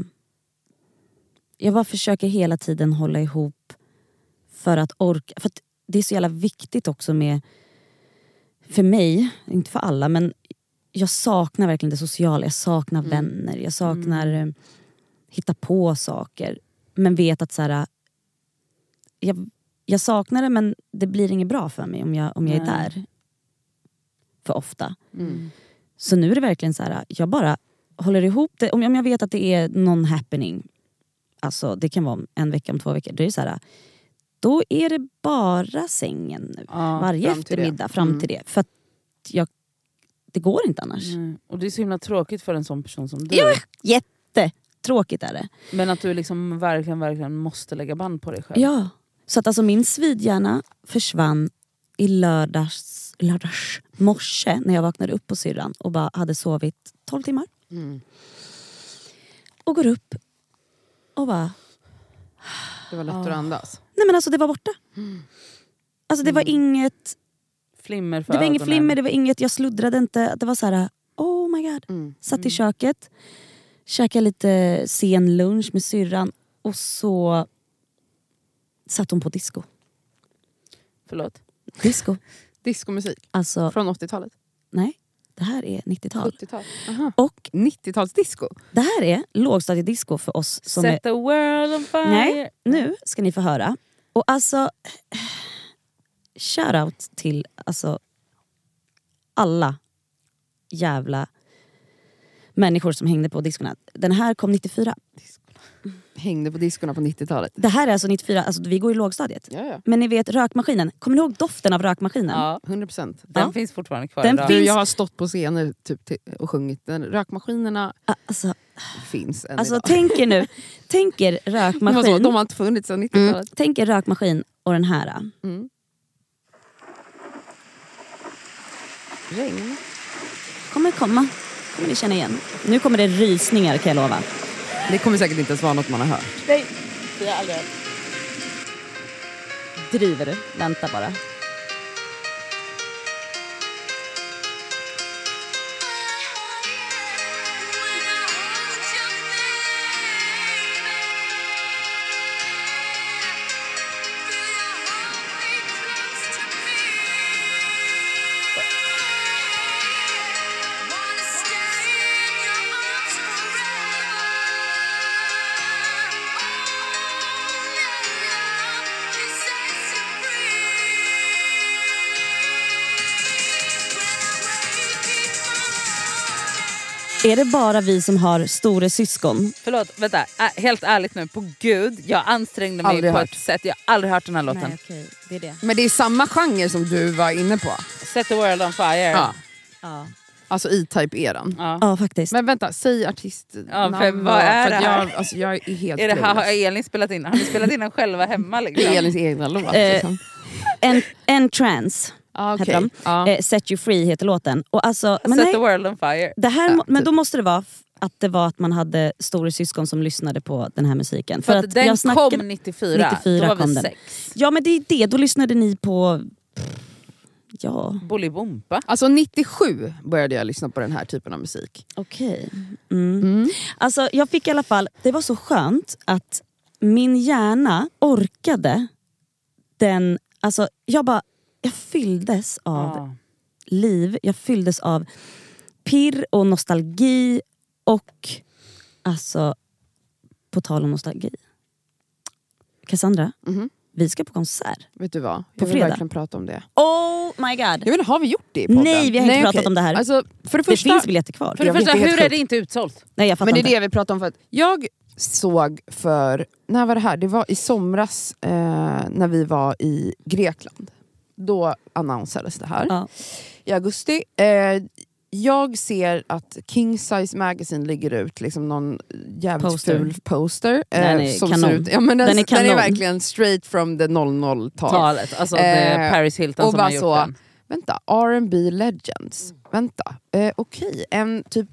A: Jag bara försöker hela tiden hålla ihop för att orka... För att det är så jävla viktigt också med... För mig, inte för alla, men jag saknar verkligen det sociala. Jag saknar vänner, jag saknar mm. hitta på saker. Men vet att så här, jag, jag saknar det, men det blir inget bra för mig om jag, om jag är där för ofta.
D: Mm.
A: Så nu är det verkligen så här, jag bara håller ihop det. Om jag, om jag vet att det är någon happening, alltså det kan vara en vecka, om två veckor, då är det så här, då är det bara sängen nu.
C: Ja,
A: varje
D: fram till
A: eftermiddag
D: det.
A: fram
D: Mm.
A: till det. För att jag, det går inte annars.
C: Mm. Och det är så himla tråkigt för en sån person som du.
A: Ja, jättetråkigt är det.
C: Men att du liksom verkligen, verkligen måste lägga band på dig själv.
A: Ja, så att alltså min svidhjärna försvann i lördags, lördags morse när jag vaknade upp på syrran och bara hade sovit tolv timmar.
D: Mm.
A: Och går upp och bara,
D: Det var lätt att andas.
A: nej men alltså det var borta. Alltså det var
C: Mm.
A: inget,
C: Flimmer för
A: det var inget
C: ögonen.
A: flimmer, det var inget, jag sluddrade inte. Det var så här, oh my god.
D: Mm.
A: Satt i köket, käkade lite sen lunch med syrran och så satt hon på disco.
C: Förlåt.
A: Disco.
D: Diskomusik
A: Alltså,
D: från åttiotalet.
A: nej, det här är nittiotal.
D: sjuttiotal. Aha.
A: Och
D: nittiotalsdisco.
A: det här är lågstadiedisco för oss som är...
C: Set the world on fire.
A: Nej, nu ska ni få höra. Och alltså, shoutout till alltså, alla jävla människor som hängde på diskorna. Den här kom nittiofyra.
D: Hängde på diskorna på nittiotalet.
A: Det här är alltså nittiofyra, alltså vi går i lågstadiet.
D: Ja, ja.
A: Men ni vet rökmaskinen, kommer ni ihåg doften av rökmaskinen?
C: Ja,
D: hundra procent.
C: den
A: Ja.
C: finns fortfarande kvar
A: Den
C: idag.
D: Du,
A: finns-
D: jag har stått på scener typ, till- och sjungit. Den, rökmaskinerna
A: Ah, Alltså,
D: finns än
A: alltså
D: idag.
A: tänk er nu, tänk er
D: De har, så,
A: rökmaskin,
D: de har inte funnits sedan
A: mm,
D: nittiotalet.
A: tänk er rökmaskin och den här.
D: Mm. Regn.
A: Kommer komma, kommer ni känna igen. Nu kommer det rysningar kan jag lova.
D: Det kommer säkert inte ens vara något man har hört.
A: Nej, det har aldrig. Driver du? Vänta bara.
E: Free.
A: är det bara vi som har stora syskon?
C: Förlåt, vänta. Ä- helt ärligt nu, på gud. Jag ansträngde mig
D: Aldrig
C: på
D: hört.
C: ett sätt. Jag har aldrig hört den här låten.
A: Nej, okej, det är det.
D: Men det är samma genre som du var inne på.
C: Set the world on fire.
D: Ja.
A: Ja,
D: Alltså E-Type-eran.
C: Ja.
A: ja faktiskt.
D: Men vänta, säg artistnamn.
C: Ja, för vad är
D: för
C: det
D: att
C: här?
D: jag, alltså, jag är helt
C: Är det här, har
D: clueless.
C: Elin spelat in? Har ni spelat in den själva hemma? Liksom?
D: Det är Elins egna låt.
A: Eh,
D: Liksom.
A: En, en trance
D: Ah,
A: heter
D: okej.
A: de.
D: Ja.
A: Eh, Set You Free heter låten. Och alltså, men
C: Set
A: nej,
C: the world on fire.
A: det här,
D: Ja,
A: må- men
D: typ.
A: då måste det vara f- att det var att man hade stora syskon som lyssnade på den här musiken.
C: För att den
A: jag snackade-
C: kom nittiofyra.
A: nittiofyra
C: Då var
A: kom
C: vi
A: den.
C: sex.
A: Ja men det är det, då lyssnade ni på... Ja,
C: Bolibompa.
D: Alltså nittiosju började jag lyssna på den här typen av musik.
A: okej. Mm.
D: Mm.
A: Alltså jag fick i alla fall, det var så skönt att min hjärna orkade den, alltså jag bara, jag fylldes av
C: Ja.
A: liv, jag fylldes av pirr och nostalgi och alltså, på tal om nostalgi. Cassandra,
D: Mhm.
A: vi ska på konsert.
D: Vet du vad?
A: På
D: Jag vill
A: fredag.
D: verkligen prata om det.
A: Oh my god!
D: Jag vet inte, har vi gjort det i podden?
A: Nej, vi har inte pratat om det här.
D: Alltså, för det
A: Det
D: första,
A: finns biljetter kvar.
C: För det
D: Jag vet,
C: första,
D: det är helt
C: hur är
D: sjukt.
C: det inte utsålt?
A: Nej jag fattar
D: men det är
A: inte.
D: det vi pratar om. För att jag såg för, när var det här? Det var i somras eh, när vi var i Grekland. Då annonserades det här.
A: Ja.
D: I augusti. Eh, jag ser att King Size Magazine lägger ut liksom någon jävligt
A: Poster.
D: ful poster. Eh,
A: Den är
D: som
A: kanon.
D: ser ut, ja, men den,
A: Den är
D: den är
A: kanon.
D: verkligen straight from the noll noll-tal.
C: Talet. Alltså det är
D: Eh,
C: Paris Hilton
D: och
C: som
D: bara
C: har gjort
D: så,
C: den.
D: vänta, R and B Legends. Vänta, eh, okej. En typ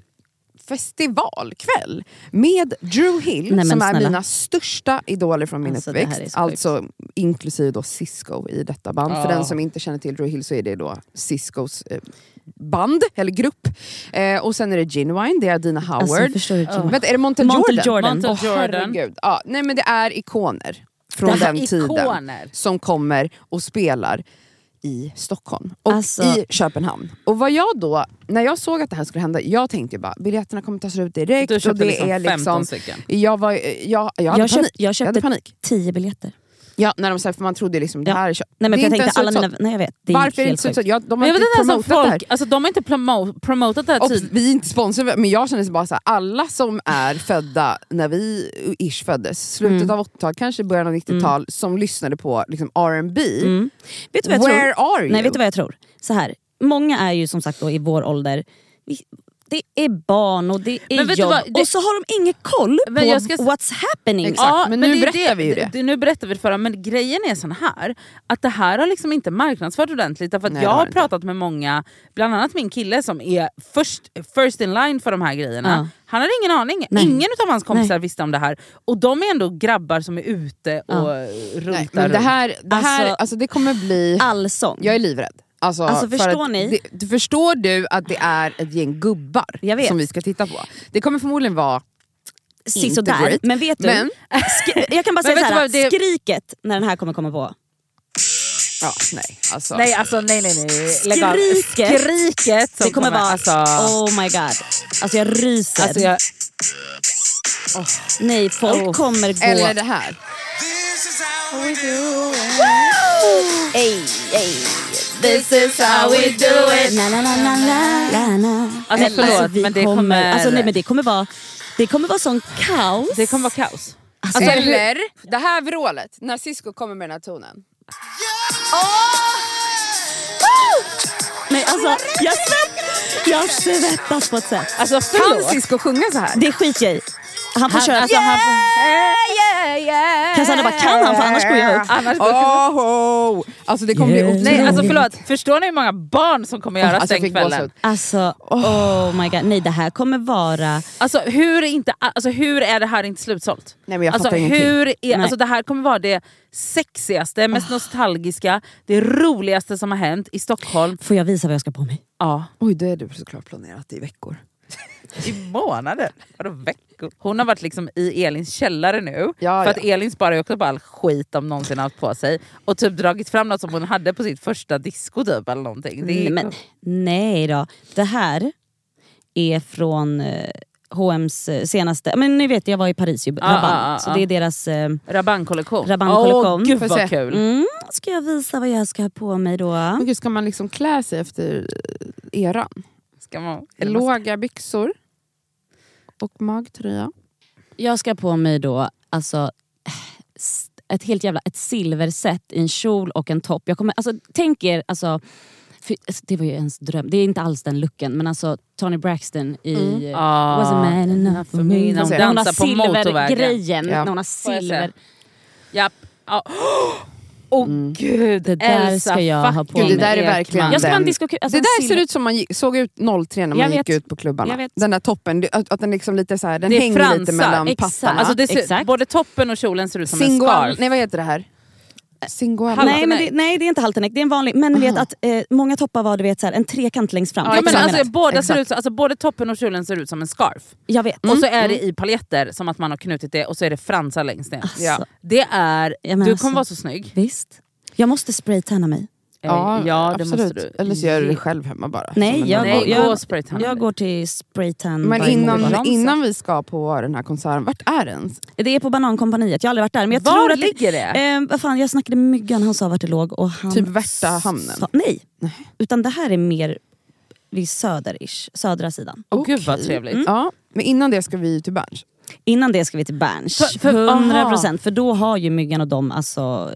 D: festivalkväll med Drew Hill,
A: Nej, men
D: som är
A: snälla.
D: mina största idoler från min
A: Alltså, det här är
D: uppväxt.
A: så sjukt.
D: Alltså inklusive då Cisco i detta band.
C: Ja.
D: För den som inte känner till Drew Hill så är det då Ciscos eh, band, eller grupp. Eh, och sen är det Genuine, det är Dina Howard.
A: Alltså, förstår du inte?
C: Ja.
D: Vänta, är det Montel
A: Montel
D: Jordan?
A: Jordan.
C: Montel
D: Åh,
C: Jordan.
D: herregud. Ja, nej men det är ikoner från
C: Det här
D: den tiden
C: ikoner.
D: som kommer och spelar i Stockholm och
A: Alltså-
D: i Köpenhamn. Och vad jag då, när jag såg att det här skulle hända, jag tänkte ju bara, biljetterna kommer ta slut direkt.
C: Du
D: och
C: köpte
D: det
C: liksom
D: är
C: femton
D: liksom,
C: stycken.
D: jag, var, jag, jag hade
A: Jag,
D: panik.
A: köpt, jag
D: Jag
A: köpte
D: hade panik.
A: tio biljetter.
D: Ja, när de sa, för man trodde liksom det
A: Ja.
D: här är kö-
A: Nej men
D: det
A: för
D: är
A: jag
D: inte
A: tänkte alla
D: ens
A: mina...
D: utsålt.
A: Nej jag vet, det är
D: Varför är det
A: helt
D: inte så
A: sjukt.
D: utsålt? Jag, de har
C: Men jag vet
D: inte
C: inte ens om
D: promotat det här.
C: folk, alltså de har inte promo- promotat det här
D: Och
C: tid.
D: vi är inte sponsrade, men jag känner bara så här, alla som är födda när vi ish föddes, slutet
A: Mm.
D: av åttiotalet, kanske början av nittiotal, som lyssnade på liksom R and B.
A: Mm. Vet du vad jag
D: Where
A: tror?
D: are you?
A: Nej vet du vad jag tror? Så här, många är ju som sagt då i vår ålder, vi, det är barn och det är
C: Men vet du
A: jobb
C: vad? Det-
A: och så har de ingen koll
C: Men
A: på
C: jag ska-
A: what's happening.
D: Exakt. men nu
C: det är
D: berättar vi ju det.
C: Nu berättar vi det förra, men grejen är sån här att det här har liksom inte marknadsfört ordentligt. Därför att
D: Nej,
C: jag
D: det har
C: har
D: det inte.
C: pratat med många, bland annat min kille som är först, first in line för de här grejerna.
A: Ja.
C: Han hade ingen aning,
A: Nej.
C: ingen av hans kompisar
A: Nej.
C: visste om det här. Och de är ändå grabbar som är ute och
A: Ja.
C: rultar
D: Nej, men det
C: runt.
D: här, det, här
A: Alltså-
D: alltså, det kommer bli...
A: Allsång.
D: Jag är livrädd. Alltså,
A: Alltså,
D: för
A: förstår
D: att
A: ni?
D: Det, du förstår du att det är ett gäng gubbar
A: Jag vet.
D: som vi ska titta på? Det kommer förmodligen vara... inte
A: Sisådär.
D: great.
A: Men vet du,
D: Men-
A: skri- jag kan bara
C: Men
A: säga
C: vet
A: så
C: du
A: här,
C: vad, det-
A: skriket när den här kommer komma på.
D: Ja, nej, alltså.
C: Nej alltså nej nej nej. Lägg av.
A: Skriket.
C: Skriket som
A: Det kommer vara,
C: alltså,
A: oh my god. Alltså jag ryser.
C: alltså jag,
A: Nej, folk
C: Oh.
A: kommer gå...
D: Eller det här.
A: Ey, ey. This is how we do it. Na, na, na, na, na, na, na.
C: Alltså,
A: Eller,
C: förlåt,
A: vi
C: men det kommer-
A: Alltså, nej, men det kommer vara... Det kommer vara sån kaos.
C: det kommer vara kaos.
A: Alltså,
D: Alltså,
A: jag-
D: eller det här vrålet, när Cisco kommer med den här tonen.
A: Nej, alltså, jag, svett, jag svettas på ett sätt.
C: Alltså
D: Kan
C: förlåt.
D: Cisco sjunga så här?
A: Det skiter jag i. Han får
C: Han,
A: köra...
C: alltså, han,
D: yeah, yeah.
A: Cassandra bara, kan han? För annars går jag upp.
C: annars går
D: Oh, oh. Alltså det kommer
A: Yeah.
D: bli
C: Nej
D: otroligt.
C: alltså förlåt, förstår ni hur många barn som kommer göra
D: Alltså, jag
C: den
D: fick
C: kvällen?
D: gåshud.
A: Alltså, oh my god. Nej, det här kommer vara...
C: Alltså hur, är inte, alltså hur är det här inte slutsålt?
D: Nej, men jag
C: Alltså,
D: fattar ingenting.
C: hur är,
A: Nej.
C: alltså det här kommer vara det sexigaste, mest nostalgiska, det roligaste som har hänt i Stockholm.
A: Får jag visa vad jag ska på mig?
C: Ja.
D: Oj, det är du såklart planerat i veckor.
C: I månader? Vadå veckor? Hon har varit liksom i Elins källare nu.
D: Ja,
C: för att
D: ja.
C: Elin sparar ju också på all skit de någonsin haft på sig. Och typ dragit fram något som hon hade på sitt första disco typ eller någonting. Det är,
A: Nej, men, nej då. Det här är från eh, H och M's eh, senaste... Men ni vet, jag var i Paris ju.
C: Ah,
A: Rabanne.
C: ah, ah,
A: så
C: ah.
A: det är deras... Eh,
C: Rabanne-kollektion.
A: Rabanne-kollektion.
C: Åh gud
D: Får
C: vad
D: se.
C: kul.
A: mm, ska jag visa vad jag ska ha på mig då?
D: Men gud, ska man liksom klä sig efter eh, eran?
C: Ska man, eller man-
D: Låga byxor. och magtröja.
A: Jag ska på mig då alltså ett helt jävla ett silverset i en kjol och en topp. Jag kommer alltså tänk er alltså för, det var ju ens dröm. Det är inte alls den looken, men alltså Toni Braxton i mm.
C: ah,
A: Was a man enough for me.
C: När hon
A: När hon har
C: dansar på motorvägen.
A: Grejen,
D: ja.
A: när hon har silver.
C: Japp. Ja. Åh oh, gud,
A: det där
C: Elsa
A: ska jag ha på
D: gud,
A: mig.
D: det där är verkligen
A: jag ska
D: den.
A: En disco, alltså
D: det där
A: silver.
D: ser ut som man gick, såg ut noll tre när man
A: jag
D: gick
A: vet.
D: ut på klubbarna. Den där toppen, att, att den liksom lite så här, den
C: det
D: hänger
C: fransar.
D: lite mellan
A: Exakt.
D: pattarna.
C: Alltså det ser,
A: Exakt.
C: både toppen och kjolen ser ut som
D: Singoal,
C: en scarf.
D: nej vad heter det här? Singoal.
A: Nej, men det, nej det är inte halterneck, det är en vanlig. Men ni vet att eh, många toppar var du vet, så här, en trekant längst fram.
C: Ja, men
A: exakt.
C: alltså, båda
D: Exakt.
C: ser ut, alltså, både toppen och kjolen ser ut som en scarf.
A: Jag vet.
C: Och så är det i paljetter som att man har knutit det och så är det fransar längst ner.
A: Alltså.
C: Ja. Det är,
A: Ja, men
C: du kommer
A: alltså.
C: vara så snygg.
A: Visst. Jag måste spraytanna mig.
C: Ja, ja det
D: absolut.
C: måste du.
D: Eller så gör du det själv hemma bara.
A: Nej,
D: Som
A: jag,
D: en
A: går,
C: Nej,
A: jag,
C: gå och spraytan.
A: jag går till spraytan.
D: Men
A: by
D: innan,
A: Moa.
D: innan vi ska på den här konserten, vart är den?
A: Det är på Banankompaniet, jag har aldrig varit där. Men jag
C: Var
A: tror att
C: ligger det?
A: Eh, vad fan, jag snackade med Myggan, han sa vart det låg. Och han
D: Typ Värtahamnen?
A: Sa, nej.
D: nej,
A: utan det här är mer vid söderish, södra sidan.
C: Åh oh, gud vad
D: Okej.
C: trevligt.
A: Mm.
D: Ja, men innan det ska vi till Berns.
A: Innan det ska vi till Berns.
C: För- för-
A: hundra procent. För då har ju Myggan och dem alltså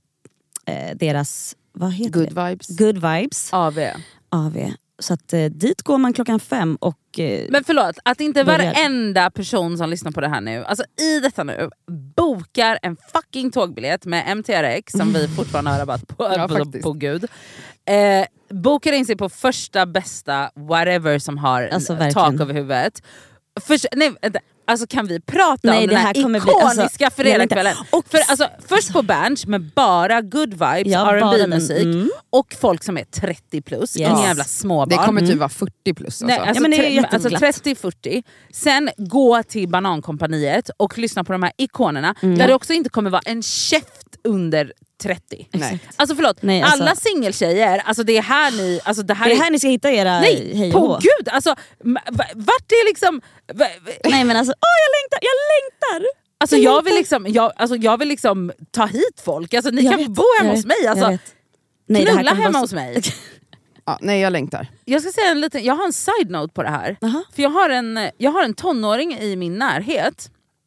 A: eh, deras, vad heter
D: Good
A: det?
D: vibes.
A: Good vibes.
C: A V.
A: A V. Så att eh, dit går man klockan fem och... Eh,
C: Men förlåt, att inte
A: Börjar.
C: varenda person som lyssnar på det här nu, alltså i detta nu, bokar en fucking tågbiljett med M T R X som vi fortfarande har rabatt på,
D: Ja,
C: på,
D: faktiskt.
C: på gud. Eh, bokar in sig på första bästa whatever som har
A: Alltså,
C: tak
A: verkligen.
C: över huvudet. Först, nej, vänta. Alltså kan vi prata
A: Nej,
C: om
A: det
C: den
A: här
C: här
A: kommer bli-
C: ikoniska
A: alltså, jag
C: fredagskvällen?
A: vet inte. Och-
C: För, alltså, först på Berns med bara good vibes,
A: Ja,
C: R and
A: bara den,
C: B-musik
A: mm.
C: och folk som är trettio plus,
A: Yes.
C: inga jävla småbarn.
D: Det kommer typ vara fyrtio plus. Alltså.
C: Nej, alltså,
A: Ja, men det är
C: tre-
A: jätteglatt.
C: alltså trettio fyrtio. Sen gå till Banankompaniet och lyssna på de här ikonerna
A: Mm.
C: där det också inte kommer vara en käft under trettio.
D: Nej.
C: Alltså förlåt,
A: Nej, alltså-
C: alla singeltjejer, alltså det är här ni... Alltså det här
A: det är här ni ska hitta era
C: Nej,
A: hej och
C: på
A: hå.
C: gud! Alltså, m- va- vart är liksom... va- va-
A: Nej men alltså, åh jag längtar, jag längtar!
C: Alltså
A: Jag
C: jag
A: längtar.
C: vill liksom, jag, alltså jag vill liksom ta hit folk, alltså ni
A: Jag
C: kan
A: vet,
C: få bo hemma
A: jag
C: hos
A: vet,
C: mig,
A: jag
C: alltså,
A: vet. Nej, det här
C: knulla
A: kommer
C: hemma
A: vara
C: hos
A: så-
C: mig.
D: Ja, nej, jag längtar.
C: Jag ska säga en liten, jag har en side-note på det här.
A: Aha.
C: För jag har, en, jag har en tonåring i min närhet,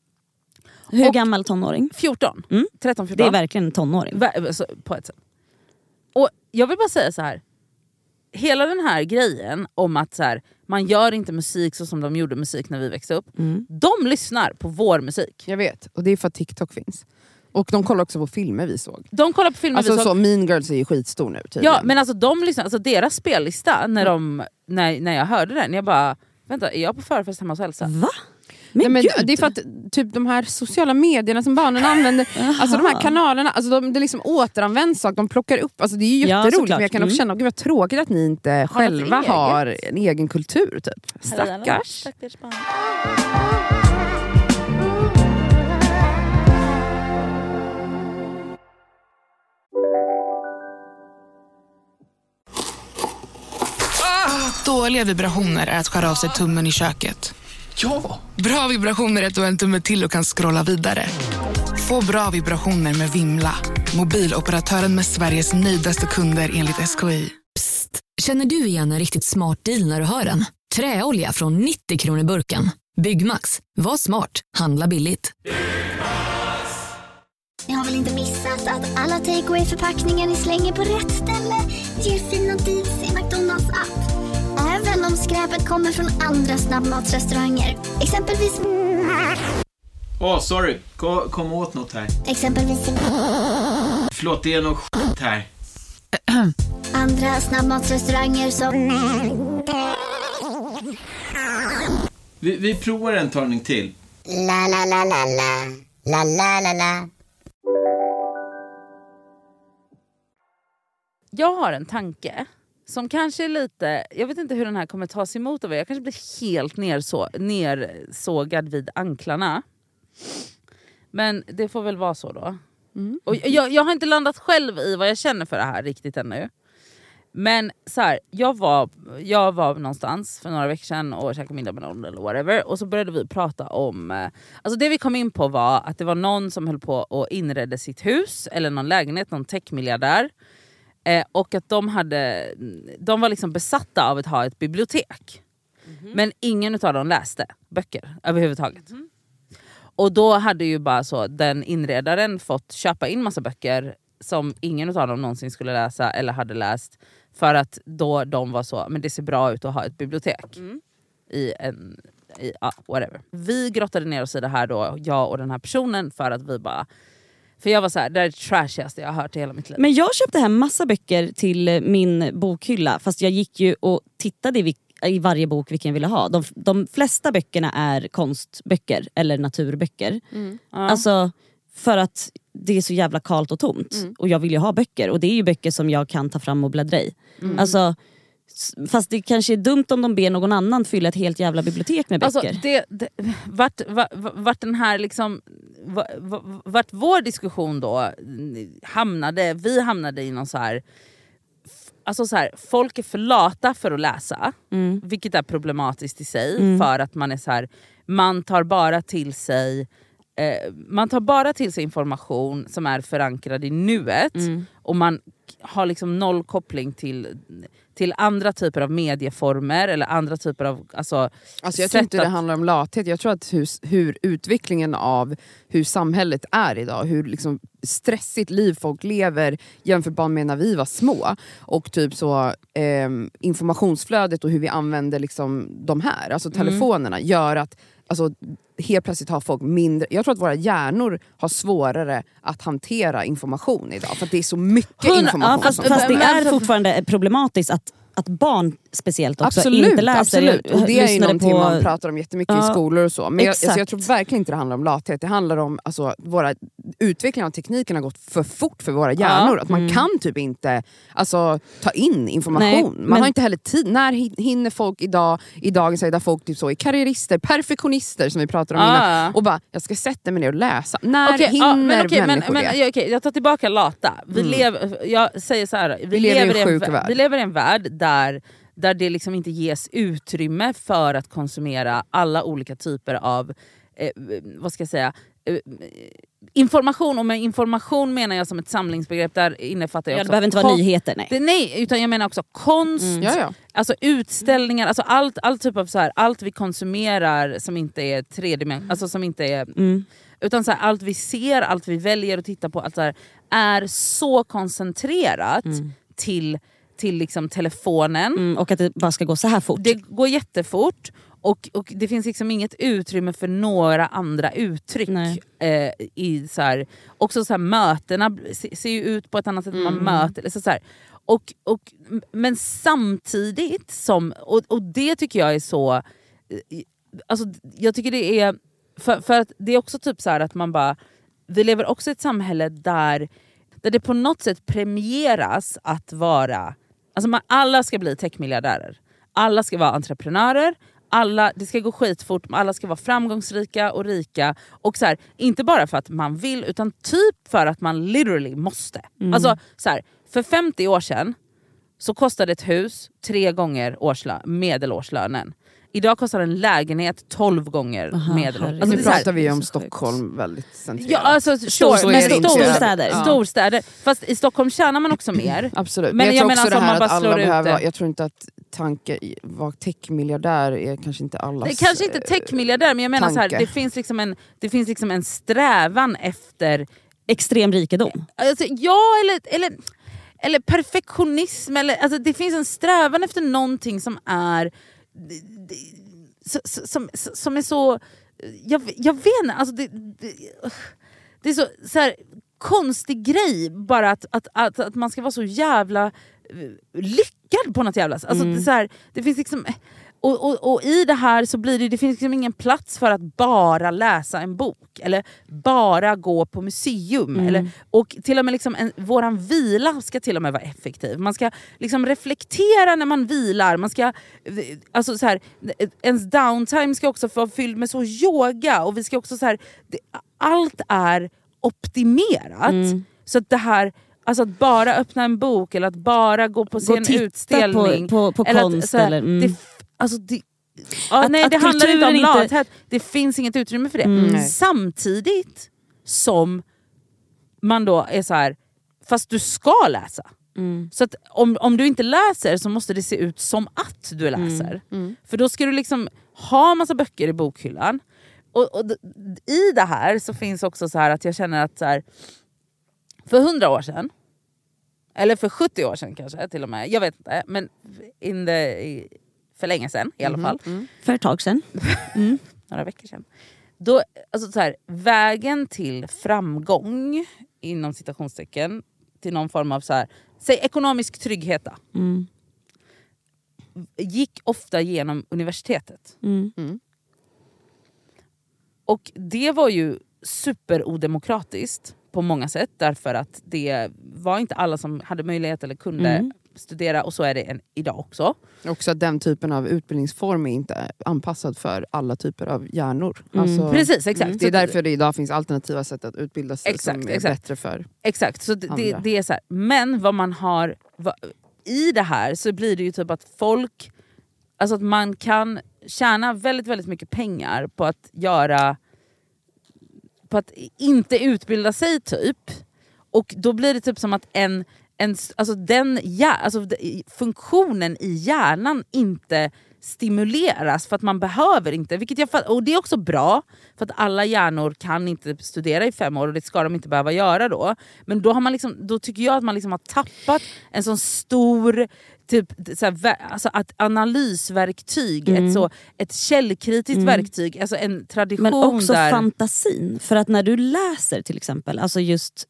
A: Hur
C: Och-
A: gammal tonåring?
C: fjorton,
A: Mm.
C: tretton
A: Det
C: fjorton.
A: är verkligen en tonåring.
C: Ver- alltså, på ett sätt. Och jag vill bara säga så här. Hela den här grejen om att så här, man gör inte musik så som de gjorde musik när vi växte upp.
A: Mm.
C: De lyssnar på vår musik.
D: Jag vet, och det är för att TikTok finns. Och de kollar också på filmer vi såg.
C: De kollar på filmer
D: Alltså
C: vi såg.
D: så Mean Girls är ju skitstor nu tydligen.
C: Ja, men alltså de lyssnar, alltså deras spellista när, de, när, när jag hörde den, jag bara, vänta, är jag på förfest hemma hos Elsa?
A: Va? Men,
D: Nej, men
A: gud!
D: det är för att typ de här sociala medierna som barnen använder, alltså de här kanalerna, alltså de, det liksom återanvänds saker, de plockar upp, alltså det är ju
A: Ja,
D: jätteroligt,
A: såklart.
D: men jag kan också
A: Mm.
D: känna, gud vad tråkigt att ni inte
C: Har något
D: själva
C: eget.
D: har en egen kultur typ. Stackars.
C: Stackars barn.
E: Dåliga vibrationer är att skära av sig tummen i köket.
F: Ja!
E: Bra vibrationer är att du har en tumme till och kan scrolla vidare. Få bra vibrationer med Vimla. Mobiloperatören med Sveriges nöjdaste kunder enligt S K I.
G: Psst! Känner du igen en riktigt smart deal när du hör den? Träolja från nittio kronor burken. Byggmax. Var smart. Handla billigt.
H: Ni har väl inte missat att alla takeaway förpackningar ni slänger på rätt ställe ger fina deals i McDonalds app. Även om skräpet kommer från andra snabbmatsrestauranger. Exempelvis...
F: Åh, oh, sorry. Kom, kom åt något här.
H: Exempelvis...
F: Förlåt, det är något skit här.
H: Andra snabbmatsrestauranger som...
F: Vi, vi provar en talning till.
H: La la la la la. La la la la.
C: Jag har en tanke som kanske är lite, jag vet inte hur den här kommer tas emot av er. Jag kanske blir helt nerså, nersågad vid anklarna. Men det får väl vara så då.
D: Mm.
C: Och jag, jag har inte landat själv i vad jag känner för det här riktigt ännu. Men så här, jag var, jag var någonstans för några veckor sedan och käkade middag med någon eller whatever. Och så började vi prata om... eh, Alltså det vi kom in på var att det var någon som höll på och inredde sitt hus eller någon lägenhet, någon techmiljardär. Eh, och att de hade... De var liksom besatta av att ha ett bibliotek. Mm-hmm. Men ingen utav dem läste böcker överhuvudtaget. Mm. Och då hade ju bara så den inredaren fått köpa in massa böcker som ingen utav dem någonsin skulle läsa eller hade läst. För att då de var så, men det ser bra ut att ha ett bibliotek. Mm. I en, i, ah, whatever. Vi grottade ner oss i det här då, jag och den här personen, för att vi bara... För jag var så här, det är det trashigaste jag har hört i hela mitt liv.
A: Men jag köpte hem massa böcker till min bokhylla. Fast jag gick ju och tittade i, i varje bok vilken jag ville ha. De, de flesta böckerna är konstböcker eller naturböcker. Mm. Ja. Alltså för att det är så jävla kalt och tomt. Mm. Och jag vill ju ha böcker. Och det är ju böcker som jag kan ta fram och bläddra i. Mm. Alltså... Fast det kanske är dumt om de ber någon annan fylla ett helt jävla bibliotek med böcker.
C: Alltså det, det, vart, vart, vart den här liksom, vart, vart vår diskussion då hamnade, vi hamnade i någon så här, alltså så här, folk är för lata för att läsa, mm. vilket är problematiskt i sig, mm. för att man är så här, man tar bara till sig eh, man tar bara till sig information som är förankrad i nuet, mm. och man har liksom noll koppling till till andra typer av medieformer eller andra typer av... Alltså,
D: alltså jag tror inte att... det handlar om lathet. Jag tror att hur, hur utvecklingen av hur samhället är idag, hur liksom stressigt liv folk lever jämfört med när vi var små, och typ så eh, informationsflödet och hur vi använder liksom de här, alltså telefonerna, mm. gör att alltså, helt plötsligt har folk mindre... Jag tror att våra hjärnor har svårare att hantera information idag. För att det är så mycket information.
A: Ja, fast, fast det är fortfarande problematiskt att, att barn speciellt också
D: absolut,
A: inte läser.
D: Absolut, och det är ju någonting
A: på...
D: man pratar om jättemycket ja, i skolor och så. Men jag, alltså, jag tror verkligen inte det handlar om lathet. Det handlar om alltså, våra utvecklingen av tekniken har gått för fort för våra hjärnor. Ja, att man mm. kan typ inte alltså, ta in information. Nej, man men... har inte heller tid. När hinner folk idag, i dagens där folk typ så är karriärister, perfektionister som vi pratar om ah. innan, och bara, jag ska sätta mig ner och läsa. När okay, hinner ah, men okay, människor men, det?
C: Men, okay, jag tar tillbaka lata. Vi mm. lever, jag säger så här, vi, vi lever, lever i en, en värld. Vi lever i en värld där där det liksom inte ges utrymme för att konsumera alla olika typer av eh, vad ska jag säga eh, information. Och med information menar jag som ett samlingsbegrepp, där innefattar jag
A: ja,
C: också...
A: Det behöver inte vara kon- nyheter, nej.
C: Det, nej, utan jag menar också konst, mm. ja, ja. alltså utställningar, alltså allt, allt typ av så här, allt vi konsumerar som inte är tredimensionellt, alltså som inte är... Mm. Utan så här, allt vi ser, allt vi väljer att titta på, allt så här, är så koncentrerat mm. till... till liksom telefonen. Mm,
A: och att det bara ska gå så här fort.
C: Det går jättefort. Och, och det finns liksom inget utrymme för några andra uttryck. Eh, i så här, också så här, mötena se, ser ju ut på ett annat sätt. Mm. Man möter, så, så här. Och, och, men samtidigt som... Och, och det tycker jag är så... Alltså, jag tycker det är... För, för att det är också typ så här att man bara... Vi lever också i ett samhälle där, där det på något sätt premieras att vara... Alltså man, alla ska bli techmiljardärer. Alla ska vara entreprenörer. Alla, det ska gå skitfort. Alla ska vara framgångsrika och rika. Och så här, inte bara för att man vill, utan typ för att man literally måste. Mm. Alltså så här, för femtio år sedan så kostade ett hus tre gånger årslö- medelårslönen. Idag kostar en lägenhet tolv gånger medelårslönen.
D: Alltså, nu pratar vi om Stockholm väldigt centrerat.
C: Ja, alltså stor, men storstäder. Ja. storstäder. Fast i Stockholm tjänar man också mer.
D: Absolut.
C: Men,
D: men jag, jag tror också
C: menar,
D: det här att alla behöver,
C: det.
D: jag tror inte att tanke vara techmiljardär är kanske inte allas.
C: Det är kanske inte techmiljardär, men jag menar så här, det finns liksom en det finns liksom en strävan efter
A: extrem rikedom.
C: Alltså, ja, eller eller eller perfektionism, eller alltså det finns en strävan efter någonting som är som, som är så jag, jag vet inte, alltså det, det, det är så, så här, konstig grej bara att, att, att, att man ska vara så jävla lyckad på något jävla alltså mm. det, så här, det finns liksom och, och, och i det här så blir det det finns liksom ingen plats för att bara läsa en bok eller bara gå på museum mm. eller, och till och med liksom en, våran vila ska till och med vara effektiv. Man ska liksom reflektera när man vilar. Man ska alltså så här, ens downtime ska också vara fylld med så yoga, och vi ska också så här, det, allt är optimerat mm. så att det här, alltså att bara öppna en bok eller att bara gå på sin utställning
A: på, på, på
C: eller
A: konst
C: att, så här,
A: eller mm.
C: det, alltså det, ja,
A: att,
C: nej,
A: att
C: det handlar inte om
A: inte...
C: lathet. Det finns inget utrymme för det. Mm. Samtidigt som man då är så här, fast du ska läsa.
A: Mm.
C: Så att om, om du inte läser så måste det se ut som att du läser.
D: Mm. Mm.
C: För då ska du liksom ha massa böcker i bokhyllan. Och, och d- i det här så finns också så här att jag känner att så här, för hundra år sedan, eller för sjuttio år sedan kanske till och med, jag vet inte, men in the, för länge sedan i alla
D: Mm.
C: fall.
D: Mm.
A: För ett tag sedan. Mm.
C: Några veckor sedan. Då, alltså så här, vägen till framgång inom citationstecken till någon form av så här, säg ekonomisk trygghet då,
A: Mm.
C: gick ofta genom universitetet.
A: Mm.
D: Mm.
C: Och det var ju superodemokratiskt på många sätt, därför att det var inte alla som hade möjlighet eller kunde
A: Mm.
C: studera, och så är det en, idag också.
D: Också att den typen av utbildningsform är inte anpassad för alla typer av hjärnor.
A: Mm.
D: Alltså,
C: Precis, exakt.
D: mm. Det är därför det idag finns alternativa sätt att utbilda sig
C: Exakt,
D: som är
C: exakt.
D: bättre för
C: Exakt, så det, det,
D: andra.
C: det är så här. Men vad man har vad, i det här så blir det ju typ att folk, alltså att man kan tjäna väldigt väldigt mycket pengar på att göra, på att inte utbilda sig typ. Och då blir det typ som att en, en alltså den ja, alltså de- funktionen i hjärnan inte stimuleras för att man behöver inte, vilket jag fatt, och det är också bra för att alla hjärnor kan inte studera i fem år och det ska de inte behöva göra då. Men då har man liksom, då tycker jag att man liksom har tappat en sån stor typ så här, vä- alltså att analysverktyg,
A: Mm.
C: ett så ett källkritiskt
A: Mm.
C: verktyg, alltså en tradition
A: Men också
C: där
A: fantasin. För att när du läser till exempel, alltså just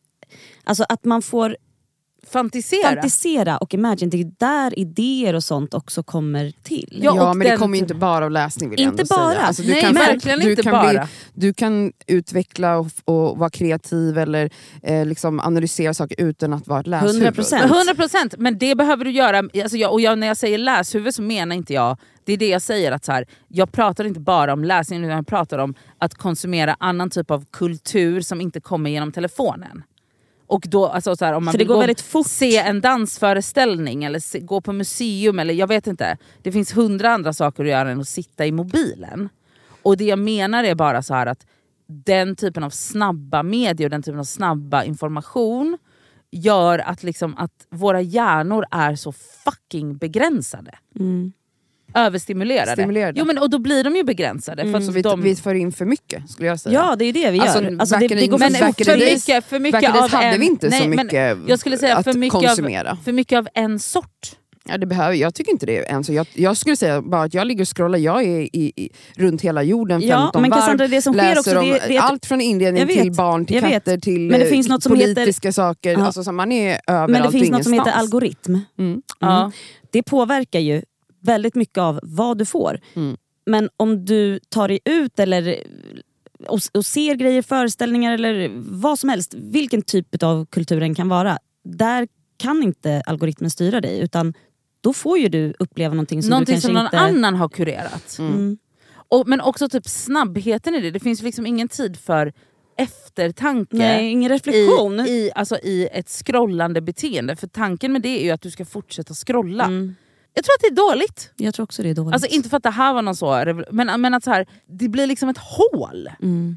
A: alltså att man får
C: fantisera.
A: fantisera och imagine, det är där idéer och sånt också kommer till.
C: Ja,
D: Ja,
C: och
D: men det
C: den-
D: kommer ju inte bara av läsning, vill jag
A: Inte
D: ändå
A: bara.
D: säga. Alltså, du
C: Nej,
D: kan,
C: verkligen
D: du
C: inte
D: kan
C: bara.
D: Bli, du kan utveckla och, och vara kreativ eller eh, liksom analysera saker utan att vara ett läshuvud.
A: hundra procent.
C: hundra procent, men det behöver du göra. Alltså jag, och jag, när jag säger läshuvud så menar inte jag, det är det jag säger, att så här, jag pratar inte bara om läsning utan jag pratar om att konsumera annan typ av kultur som inte kommer genom telefonen. Och då, alltså så här, om man
A: För det
C: vill
A: går
C: gå,
A: väldigt fort.
C: se en dansföreställning eller se, gå på museum eller jag vet inte. Det finns hundra andra saker att göra än att sitta i mobilen. Och det jag menar är bara så här att den typen av snabba medier och den typen av snabba information gör att, liksom, att våra hjärnor är så fucking begränsade.
A: Mm.
C: Överstimulerade.
D: Stimulerade.
C: Jo, men, och då blir de ju begränsade. För att
D: Så vi,
C: de,
D: vi för in för mycket, skulle jag säga.
A: Ja, det är det vi gör.
D: Alltså,
A: Alltså, det,
D: back in
A: det
D: the-
A: går
C: men
A: för
D: back
A: fort.
D: in the
C: för
D: days-
C: mycket, för mycket
D: back in the
C: av
D: days hade
C: en,
D: vi inte
C: nej,
D: så
C: men
D: mycket
C: jag skulle säga
D: att
C: för mycket,
D: konsumera.
C: av, för mycket av en sort.
D: Ja, det behöver, jag tycker inte det är än så. Jag, jag skulle säga bara att jag ligger och scrollar, jag är i, i, runt hela jorden
A: Ja,
D: femton
A: men
D: varv,
A: Cassandra, det som sker
D: läser
A: också,
D: om
A: det- det är att-
D: allt från inredning
A: Jag vet,
D: till barn, till
A: jag vet.
D: katter, till
A: Men det finns något som heter-
D: politiska saker.
A: Ja.
D: Alltså, så man är överallt
A: Men det finns
D: och
A: något som heter
D: ingenstans.
A: algoritm.
D: Mm.
C: Ja.
A: Det påverkar ju väldigt mycket av vad du får.
D: Mm.
A: Men om du tar dig ut eller och, och ser grejer, föreställningar eller vad som helst, vilken typ av kulturen kan vara, där kan inte algoritmen styra dig, utan då får ju du uppleva någonting som
C: Någonting
A: du kanske
C: som någon
A: inte...
C: annan har kurerat.
A: Mm.
C: Och, men också typ snabbheten i det. Det finns liksom ingen tid för eftertanke.
A: Nej, ingen reflektion.
C: I, i, alltså i ett scrollande beteende. För tanken med det är ju att du ska fortsätta scrolla.
A: Mm.
C: Jag tror att det är dåligt.
A: Jag tror också det är dåligt.
C: Alltså inte för att det här var någon så, revo- men, men att så här, det blir liksom ett hål.
A: mm.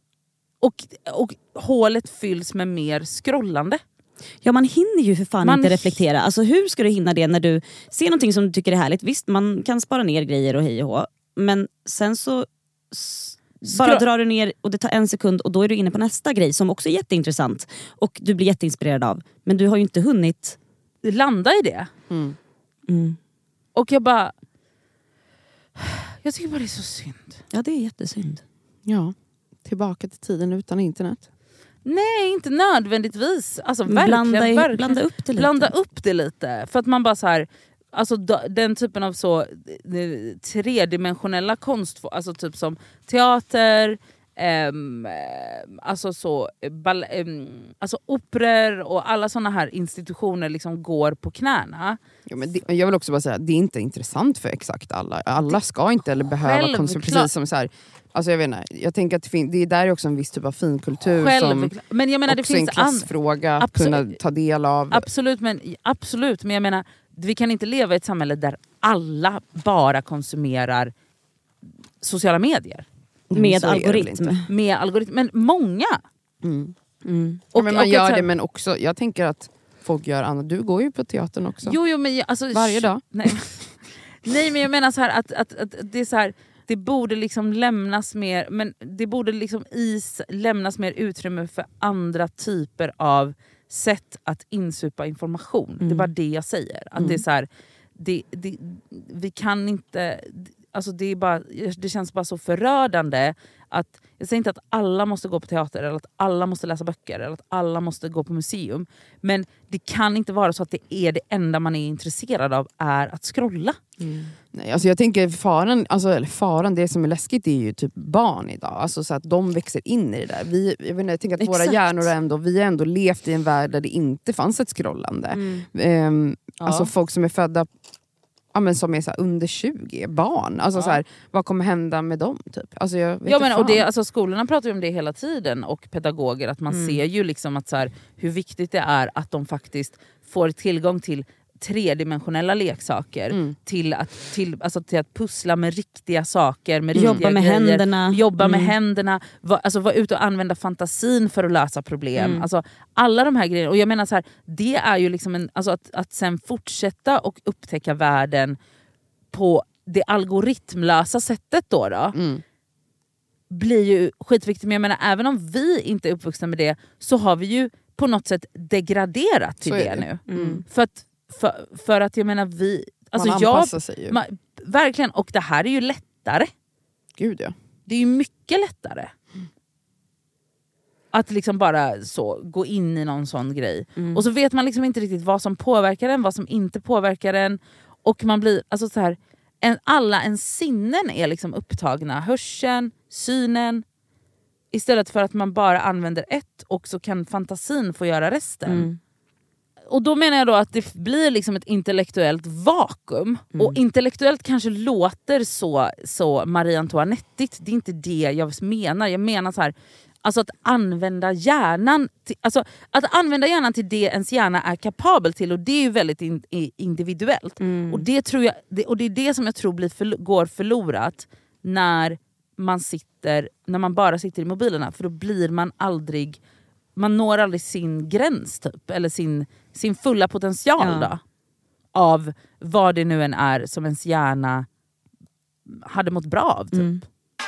C: Och, och hålet fylls med mer scrollande.
A: Ja, man hinner ju för fan
C: Man-
A: inte reflektera. Alltså hur ska du hinna det när du ser någonting som du tycker är härligt? Visst, man kan spara ner grejer och hej och hå. Men sen så s- bara
C: Scro-
A: drar du ner och det tar en sekund och då är du inne på nästa grej som också är jätteintressant. Och du blir jätteinspirerad av. Men du har ju inte hunnit...
C: Landa i det.
D: Mm.
A: Mm.
C: Och jag bara... Jag tycker bara det är så synd.
A: Ja, det är jättesynd.
D: Ja, tillbaka till tiden utan internet.
C: Nej, inte nödvändigtvis. Alltså verkligen,
A: blanda, i,
C: verkligen.
A: blanda upp det lite.
C: Blanda upp det lite. För att man bara så här, alltså d- den typen av så eh, tredimensionella konst, alltså typ som teater, ehm, eh, alltså så ball, ehm, alltså operor och alla såna här institutioner liksom går på knäna.
D: Ja, men det, jag vill också bara säga att det är inte intressant för exakt alla. Alla ska inte eller behöva
C: Självklart.
D: konsumera. Precis som så här, alltså jag vet inte, jag tänker att det, fin- det är där också en viss typ av finkultur
C: Själv,
D: som
C: men jag menar det
D: också är en
C: finns an-
D: klassfråga att
C: Absolut.
D: kunna ta del av.
C: Absolut men, absolut, men jag menar vi kan inte leva i ett samhälle där alla bara konsumerar sociala medier.
A: Med
D: Så är det väl
A: algoritm.
D: inte.
C: Med algoritm, men många.
D: Mm.
A: Mm.
D: Ja,
C: Och-
D: men man
C: och
D: gör
C: att så här-
D: det, men också, jag tänker att folk gör annat. Du går ju på teatern också.
C: Jo, jo, men jag, alltså,
D: Varje dag.
C: Nej. Nej, men jag menar så här att, att, att det är så här, det borde liksom lämnas mer, men det borde liksom is, lämnas mer utrymme för andra typer av sätt att insupa information. Mm. Det är bara det jag säger. Att mm. det är så här, det, det, vi kan inte, alltså det är bara, det känns bara så förödande att, jag säger inte att alla måste gå på teater eller att alla måste läsa böcker eller att alla måste gå på museum, men det kan inte vara så att det är det enda man är intresserad av är att scrolla.
D: Mm. Nej, alltså jag tänker faran, alltså, eller faran, det som är läskigt är ju typ barn idag, alltså så att de växer in i det där. Vi, jag, vet inte, jag tänker att Exakt. Våra hjärnor är ändå, vi har ändå levt i en värld där det inte fanns ett scrollande. Mm. Um, ja. Alltså folk som är födda, ja, men som är så här under tjugo, barn. Alltså ja. Så här, vad kommer hända med dem typ? Alltså jag vet
C: ja, men, och det, alltså, skolorna pratar ju om det hela tiden, och pedagoger, att man mm. ser ju liksom att så här, hur viktigt det är att de faktiskt får tillgång till tredimensionella leksaker, mm. till, att, till, alltså, till att pussla med riktiga saker, med
A: jobba
C: riktiga
A: med
C: grejer,
A: händerna,
C: jobba
A: mm.
C: med händerna, va, alltså vara ute och använda fantasin för att lösa problem. Mm. Alltså, alla de här grejerna, och jag menar så här, det är ju liksom en, alltså att, att sen fortsätta och upptäcka världen på det algoritmlösa sättet då, då mm. blir ju skitviktigt. Men jag menar, även om vi inte är uppvuxna med det, så har vi ju på något sätt degraderat till det, det nu. Mm. För att För, för att jag menar vi... Alltså
D: man anpassar
C: jag,
D: sig ju.
C: Man, verkligen, och det här är ju lättare.
D: Gud ja.
C: Det är ju mycket lättare. Mm. Att liksom bara så gå in i någon sån grej. Mm. Och så vet man liksom inte riktigt vad som påverkar den, vad som inte påverkar den. Och man blir... Alltså så här, en, alla ens sinnen är liksom upptagna. Hörseln, synen. Istället för att man bara använder ett, och så kan fantasin få göra resten. Mm. Och då menar jag då att det blir liksom ett intellektuellt vakuum. Mm. Och intellektuellt kanske låter så, så Marie Antoinettigt. Det är inte det jag menar. Jag menar så här, alltså att använda hjärnan till, alltså att använda hjärnan till det ens hjärna är kapabel till. Och det är ju väldigt in, individuellt. Mm. Och, det tror jag, det, och det är det som jag tror blir för, går förlorat när man sitter, när man bara sitter i mobilerna. För då blir man aldrig... Man når aldrig sin gräns typ, eller sin, sin fulla potential ja. Då, av vad det nu än är som ens hjärna hade mått bra av typ. Mm.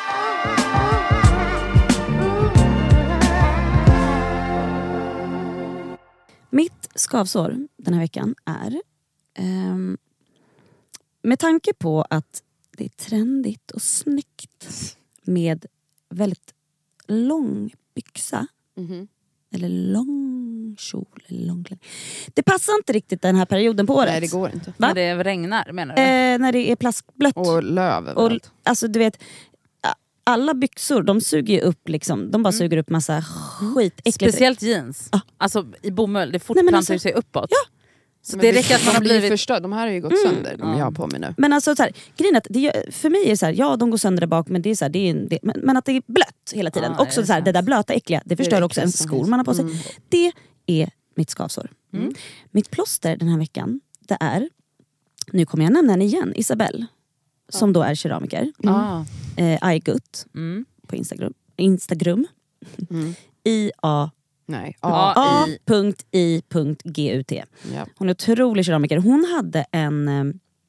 A: Mitt skavsår den här veckan är um, med tanke på att det är trendigt och snyggt med väldigt lång byxa. Mm-hmm. Eller lång kjol eller lång klänning. Det passar inte riktigt den här perioden på året.
D: Nej, det går inte.
C: Va? När det regnar menar du?
A: Eh, när det är plaskblött.
D: Och löv
A: och, alltså du vet, alla byxor, de suger ju upp liksom, de bara mm. suger upp massa skit.
C: Speciellt jeans. Ah. Alltså i bomull, det fortplantar alltså, sig uppåt. Ja. Så det, det räcker att man har blivit
D: förstörd. De här har ju gått mm. sönder, de jag har på mig nu.
A: Men alltså så här, grejen att det, för mig är det så här, ja de går sönder bak, men det är så här, det är, det, men, men att det är blött hela tiden. Ah, också det, så här, det där blöta äckliga, det förstör det också en skor man har på sig. Mm. Det är mitt skavsår. Mm. Mitt plåster den här veckan, det är, nu kommer jag nämna henne igen, Isabelle. Som ah. då är keramiker. Mm. Ah. Eh, iGut mm. på Instagram. Instagram. Mm. I A
D: Nej.
A: A I G U T. Ja. Hon är otrolig keramiker. Hon hade en... Eh,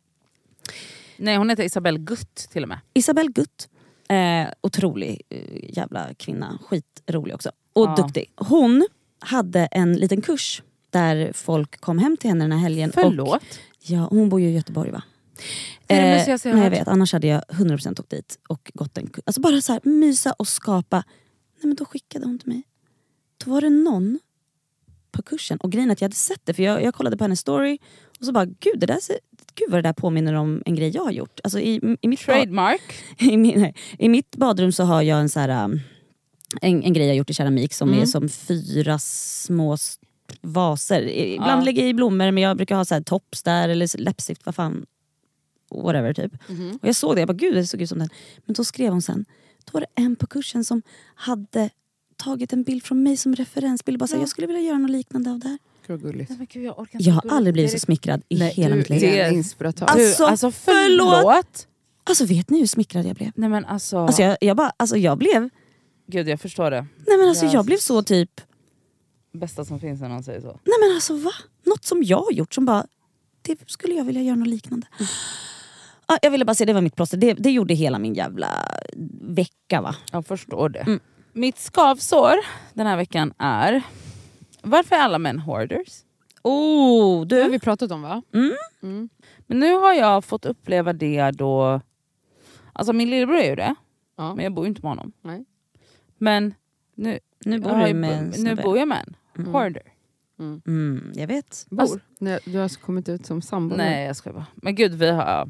C: Nej, hon heter Isabelle Gutt till och med.
A: Isabelle Gutt. Eh, otrolig eh, jävla kvinna. Skitrolig också. Och ja. Duktig. Hon hade en liten kurs där folk kom hem till henne den här helgen.
C: Förlåt?
A: Och, ja, hon bor ju i Göteborg va?
C: Det är det jag,
A: eh, nej, jag vet, annars hade jag hundra procent åkt dit och gått en kurs. Alltså bara så här, mysa och skapa. Nej, men då skickade hon till mig. Då var det någon på kursen. Och grejen att jag hade sett det. För jag, jag kollade på hennes story. Och så bara, gud, det där, gud vad det där påminner om en grej jag har gjort. Alltså i, i mitt
C: Trademark.
A: Bad, i, min, nej, I mitt badrum så har jag en så här... Um, en, en grej jag gjort i keramik. Som mm. är som fyra små vaser. Ibland ja. lägger jag i blommor. Men jag brukar ha så här tops där. Eller läppstift, vad fan. Whatever typ. Mm-hmm. Och jag såg det. Jag bara, gud det såg ut som den. Men då skrev hon sen. Då var det en på kursen som hade... tagit en bild från mig som referensbild. Bara så, ja. Jag skulle vilja göra något liknande av det här.
D: Nej,
C: men gud, jag,
A: jag har aldrig blivit så smickrad i
C: Nej,
A: hela
C: du,
A: mitt liv.
D: Det är inspiratör.
A: Alltså,
C: alltså förlåt. förlåt.
A: Alltså vet ni hur smickrad jag blev?
C: Nej men alltså.
A: Alltså jag, jag bara, alltså jag blev.
C: Gud jag förstår det.
A: Nej men alltså
C: jag,
A: jag blev så typ.
C: bästa som finns när någon säger så.
A: Nej men alltså va? Något som jag har gjort som bara, det skulle jag vilja göra något liknande. Mm. Ah, jag ville bara säga, det var mitt plåster. Det, det gjorde hela min jävla vecka va?
C: Jag förstår det.
A: Mm.
C: Mitt skavsår den här veckan är, varför är alla män hoarders?
A: Oh,
D: Det har
A: du.
D: vi pratat om va?
A: Mm.
D: Mm.
C: Men nu har jag fått uppleva det då, alltså min lillebror är ju det,
D: Ja.
C: men jag bor ju inte med honom.
D: Nej.
C: Men nu,
A: Nu bor
C: jag har
A: du
C: ju-
A: med en
C: nu
A: snubbe.
C: bor jag med en
D: Mm.
C: hoarder.
A: Mm, jag vet.
D: Bor?
C: Alltså-
D: Nej, du har alltså kommit ut som sambo.
C: Nej jag ska bara. Men gud vi har, ja.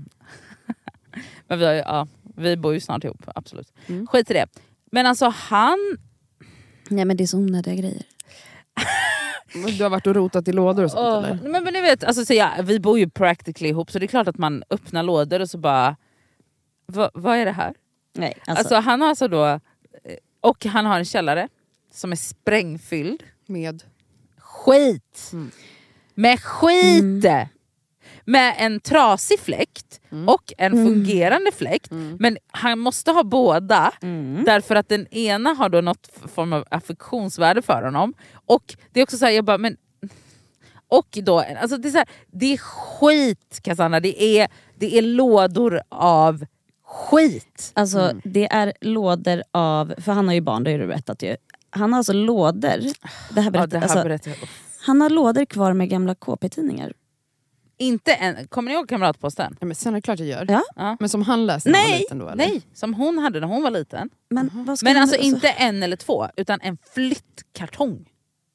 C: Men vi har ju, ja, vi bor ju snart ihop, absolut.
D: Mm.
C: Skit i det. Men alltså han,
A: Nej men det är så onödiga grejer.
D: Du har varit och rotat i lådor och sånt
C: åh,
D: eller?
C: men, men ni vet, alltså, så ja, vi bor ju practically ihop så det är klart att man öppnar lådor och så bara, Va, vad är det här?
A: Nej,
C: Alltså,
A: alltså,
C: han har alltså då, och han har en källare som är sprängfylld.
D: Med?
C: Skit!
D: Mm.
C: Med skit!
A: Mm.
C: Med en trasig fläkt
D: Mm.
C: och en
A: Mm.
C: fungerande fläkt.
D: Mm.
C: Men han måste ha båda.
A: mm.
C: Därför att den ena har då något f- form av affektionsvärde för honom. Och det är också så här, jag bara, men... Och då, alltså det är så här, det är skit Cassandra, det är, det är lådor av skit.
A: Alltså
D: Mm.
A: det är lådor av, för han har ju barn, det har du berättat ju. Han har alltså lådor, det här
C: Ja,
A: berättar,
C: det här
A: alltså,
C: berättar jag.
A: han har lådor kvar med gamla K P-tidningar.
C: Inte en, kommer ni ihåg Kamratposten?
D: Ja, men sen är det klart jag gör.
A: Ja.
C: Ja.
D: Men som han läste när han var
A: Nej,
D: liten då eller?
C: Nej, som hon hade när hon var liten.
A: Men, vad ska
C: Men
A: han-
C: alltså inte en eller två, utan en flyttkartong.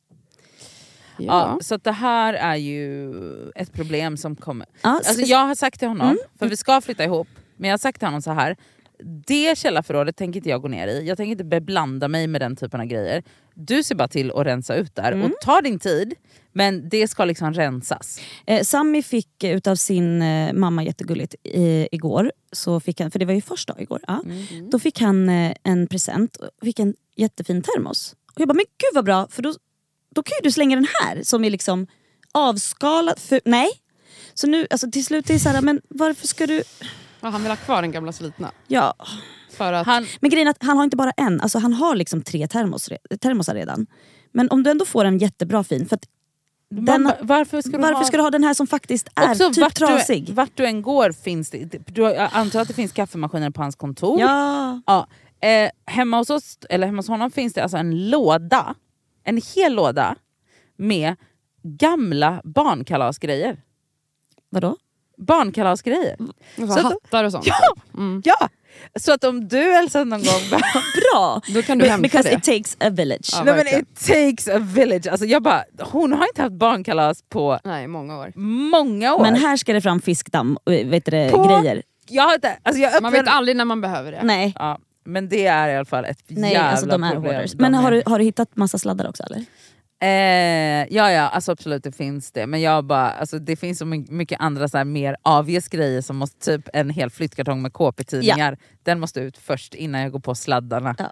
C: Ja.
D: Ja.
C: Så att det här är ju ett problem som kommer.
A: Ja,
C: Alltså
A: s-
C: jag har sagt till honom,
A: Mm.
C: för vi ska flytta ihop, men jag har sagt till honom så här. Det källarförrådet tänker inte jag gå ner i. Jag tänker inte beblanda mig med den typen av grejer. Du ser bara till att rensa ut där.
A: Mm.
C: Och ta din tid, men det ska liksom rensas.
A: Eh, Sammy fick eh, utav sin eh, mamma jättegulligt eh, igår, så fick han, för det var ju första dag igår, ja.
C: Mm.
A: Då fick han eh, en present, och fick en jättefin termos. Och jag bara, men gud vad bra, för då, då kan ju du slänga den här som är liksom avskalad, för, nej. Så nu, alltså till slut är det så här, men varför ska du,
D: Ja, han vill ha kvar den gamla slitna.
A: ja.
D: För att...
C: Han,
A: Men grejen är att han har inte bara en, alltså han har liksom tre termos, termosar redan. Men om du ändå får en jättebra fin, för att den,
C: man, varför ska du
A: varför
C: ha...
A: ska du ha den här som faktiskt är
C: Också
A: typ
C: vart
A: trasig?
C: Du, vart du än går finns det... Du, jag antar att det finns kaffemaskiner på hans kontor.
A: Ja.
C: Ja. Eh, hemma hos oss, eller hemma hos honom finns det alltså en låda. En hel låda med gamla barnkalasgrejer.
A: Vadå?
C: Barnkalasgrejer.
D: Så
C: Så att-
D: hattar och sånt.
C: Ja!
D: Mm.
C: Ja! Så att om du Elsa någon gång bara...
A: Bra!
D: Då kan du hämta
A: Because
D: det.
A: it takes a village.
D: Ja,
C: Nej, men
D: verkligen.
C: it takes a village. Alltså jag bara, hon har inte haft barnkalas på
D: Nej, många år.
C: många år.
A: Men här ska det fram fiskdamm och vet du, det,
C: På-
A: grejer.
C: jag har inte, alltså jag
D: Man vet
C: öppnar...
D: aldrig när man behöver det.
A: Nej,
C: Ja, men det är i alla fall ett
A: nej
C: jävla
A: alltså de är
C: problem.
A: hoarders.
C: De
A: Men
C: är-
A: har du, har du hittat massa sladdar också eller?
C: Eh, ja, ja, alltså absolut det finns det. Men jag bara, alltså, det finns så my- mycket andra så här, mer obvious grejer som måste, typ en hel flyttkartong med K P-tidningar. Den måste ut först innan jag går på sladdarna.
A: Ja.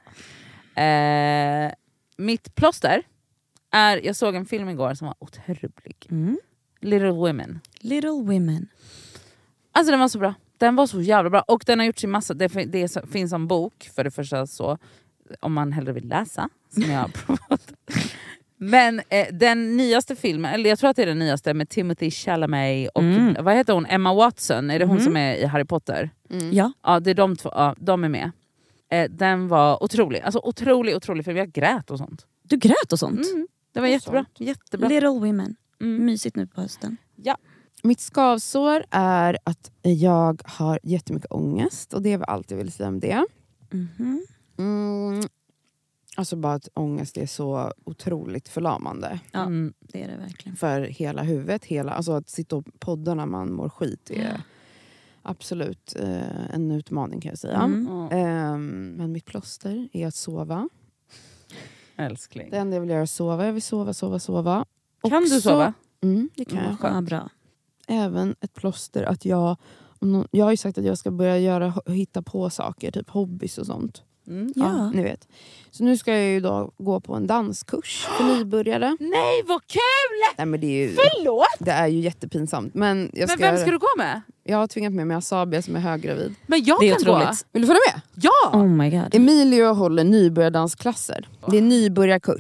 C: Eh, mitt plåster är, jag såg en film igår som var otrolig.
A: Mm.
C: Little Women.
A: Little Women.
C: Alltså den var så bra. Den var så jävla bra. Och den har gjorts i massa, det, fin- det är så, finns som bok för det första så. Om man hellre vill läsa, som jag har provat. Men eh, den nyaste filmen, eller jag tror att det är den nyaste med Timothée Chalamet och
A: Mm.
C: vad heter hon? Emma Watson, är det hon
A: Mm.
C: som är i Harry Potter?
D: Mm.
A: Ja.
C: Ja, det är de två, ja, de är med. Eh, den var otrolig, alltså otrolig, otrolig film. Jag grät och sånt.
A: Du grät och sånt?
C: Mm. Det var
D: Och
C: jättebra,
D: sånt.
C: jättebra.
A: Little Women.
C: Mm.
A: Mysigt nu på hösten.
D: Mitt skavsår är att jag har jättemycket ångest. Och det är väl allt jag vill säga om det.
A: Mhm.
D: Mm. Alltså bara att ångest är så otroligt förlamande.
A: Ja,
C: Mm.
A: det är det verkligen.
D: För hela huvudet. Hela, alltså att sitta och podda när man mår skit är
A: Ja.
D: absolut eh, en utmaning kan jag säga.
A: Mm.
C: Ja,
D: Ehm, men mitt plåster är att sova.
C: älskling.
D: Det enda jag vill göra är att sova. Jag vill sova, sova, sova.
C: Kan du
D: Också-
C: sova?
D: Mm, det kan
C: Mm,
D: jag.
C: skönt.
A: Ja, bra.
D: Även ett plåster att jag... om nå- Jag har ju sagt att jag ska börja göra, hitta på saker, typ hobbys och sånt.
C: Mm.
A: Ja.
D: Ni vet. Så nu ska jag ju då gå på en danskurs för nybörjare.
C: Nej vad kul!
D: Nej, men det, är ju,
C: Förlåt!
D: det är ju jättepinsamt. Men, jag,
C: Men
D: ska
C: vem
D: göra-
C: ska du gå med?
D: jag har tvingat med mig Asabia som är höggravid.
C: Men jag
A: Det är
C: kan gå.
A: otroligt.
D: Vill du följa med?
C: Ja!
A: Oh my god.
D: Emilio håller nybörjardansklasser. Det är nybörjarkurs.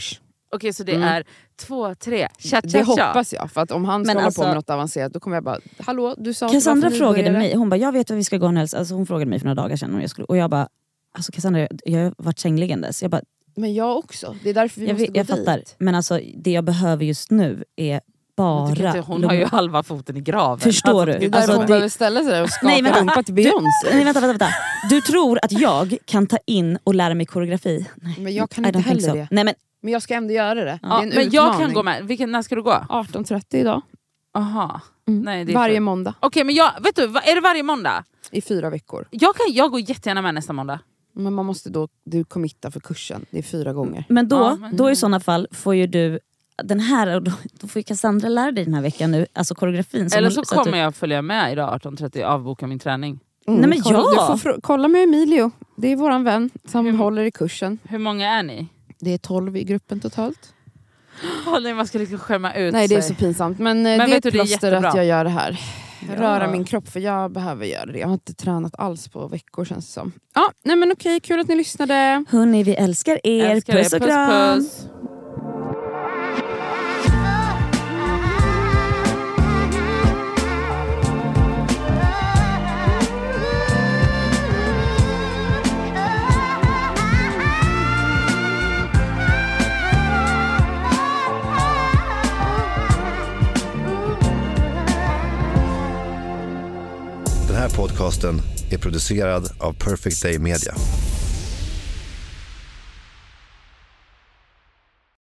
C: Okej, så det
D: Mm.
C: är två, tre. Tja,
D: Det
C: tja, tja.
D: hoppas jag, för att om han ska
A: Men
D: hålla
A: alltså-
D: på med något avancerat då kommer jag bara, hallå du sa att det var
A: Cassandra
D: för
A: frågade
D: nybörjare.
A: mig, hon bara jag vet vad vi ska gå och hälsa. Alltså hon frågade mig för några dagar sedan om jag skulle, och jag bara alltså Cassandra, jag har varit sängliggandes. Jag bara,
D: Men jag också, det är därför vi
A: jag,
D: måste
A: vet,
D: gå
A: jag
D: dit.
A: fattar, men alltså det jag behöver just nu är
C: Jag
A: bara
C: tycker inte, hon
A: lugn.
C: har ju halva foten i graven.
A: Förstår
C: Alltså,
A: du?
D: Det är därför
A: Alltså,
D: hon
A: det-
D: behöver ställa sig där och skaka
A: Nej, vänta.
D: rumpa till Beyoncé.
A: Nej vänta, vänta, vänta. Du tror att jag kan ta in och lära mig koreografi? Nej,
D: Men jag kan
A: I
D: inte
A: don't think
D: heller
A: so.
D: det.
A: Nej men
D: Men jag ska ändå göra det.
C: Ja,
D: det är en
C: men
D: utmaning.
C: jag kan gå med. Vilken, när ska du gå?
D: arton trettio idag.
C: Aha.
D: Mm.
C: Nej, det är
D: Varje
C: för-
D: måndag
C: Okej, men jag, vet du, va- är det varje måndag?
D: i fyra veckor.
C: Jag, kan, jag går jättegärna med nästa måndag.
D: Men man måste då du committa för kursen. Det är fyra gånger.
A: Men då,
C: Ja, men-
A: då i sådana fall får ju du den här, då, då får ju Cassandra lära dig den här veckan nu, alltså koreografin. som
C: Eller
A: hon-
C: så
A: att
C: kommer
A: du,
C: jag följa med idag arton trettio, avboka min träning.
D: Mm,
A: Nej, men
D: kolla,
A: ja.
D: Du får fr- kolla med Emilio. Det är våran vän som
C: Hur-
D: håller i kursen.
C: Hur många är ni?
D: Det är tolv i gruppen totalt.
C: Oh, nej, man ska liksom skämma ut
D: Nej, det är
C: sig.
D: så pinsamt. Men, eh,
C: Men
D: det är
C: vet
D: ett
C: du, det är
D: plåster
C: jättebra.
D: att jag gör det här.
C: Ja.
D: Röra min kropp, för jag behöver göra det. Jag har inte tränat alls på veckor känns det som. Ja, nej men okej, kul att ni lyssnade.
A: hörni, vi älskar er,
C: Älskar
A: puss
C: er.
A: och kram.
C: puss.
I: Den här podcasten är producerad av Perfect Day Media.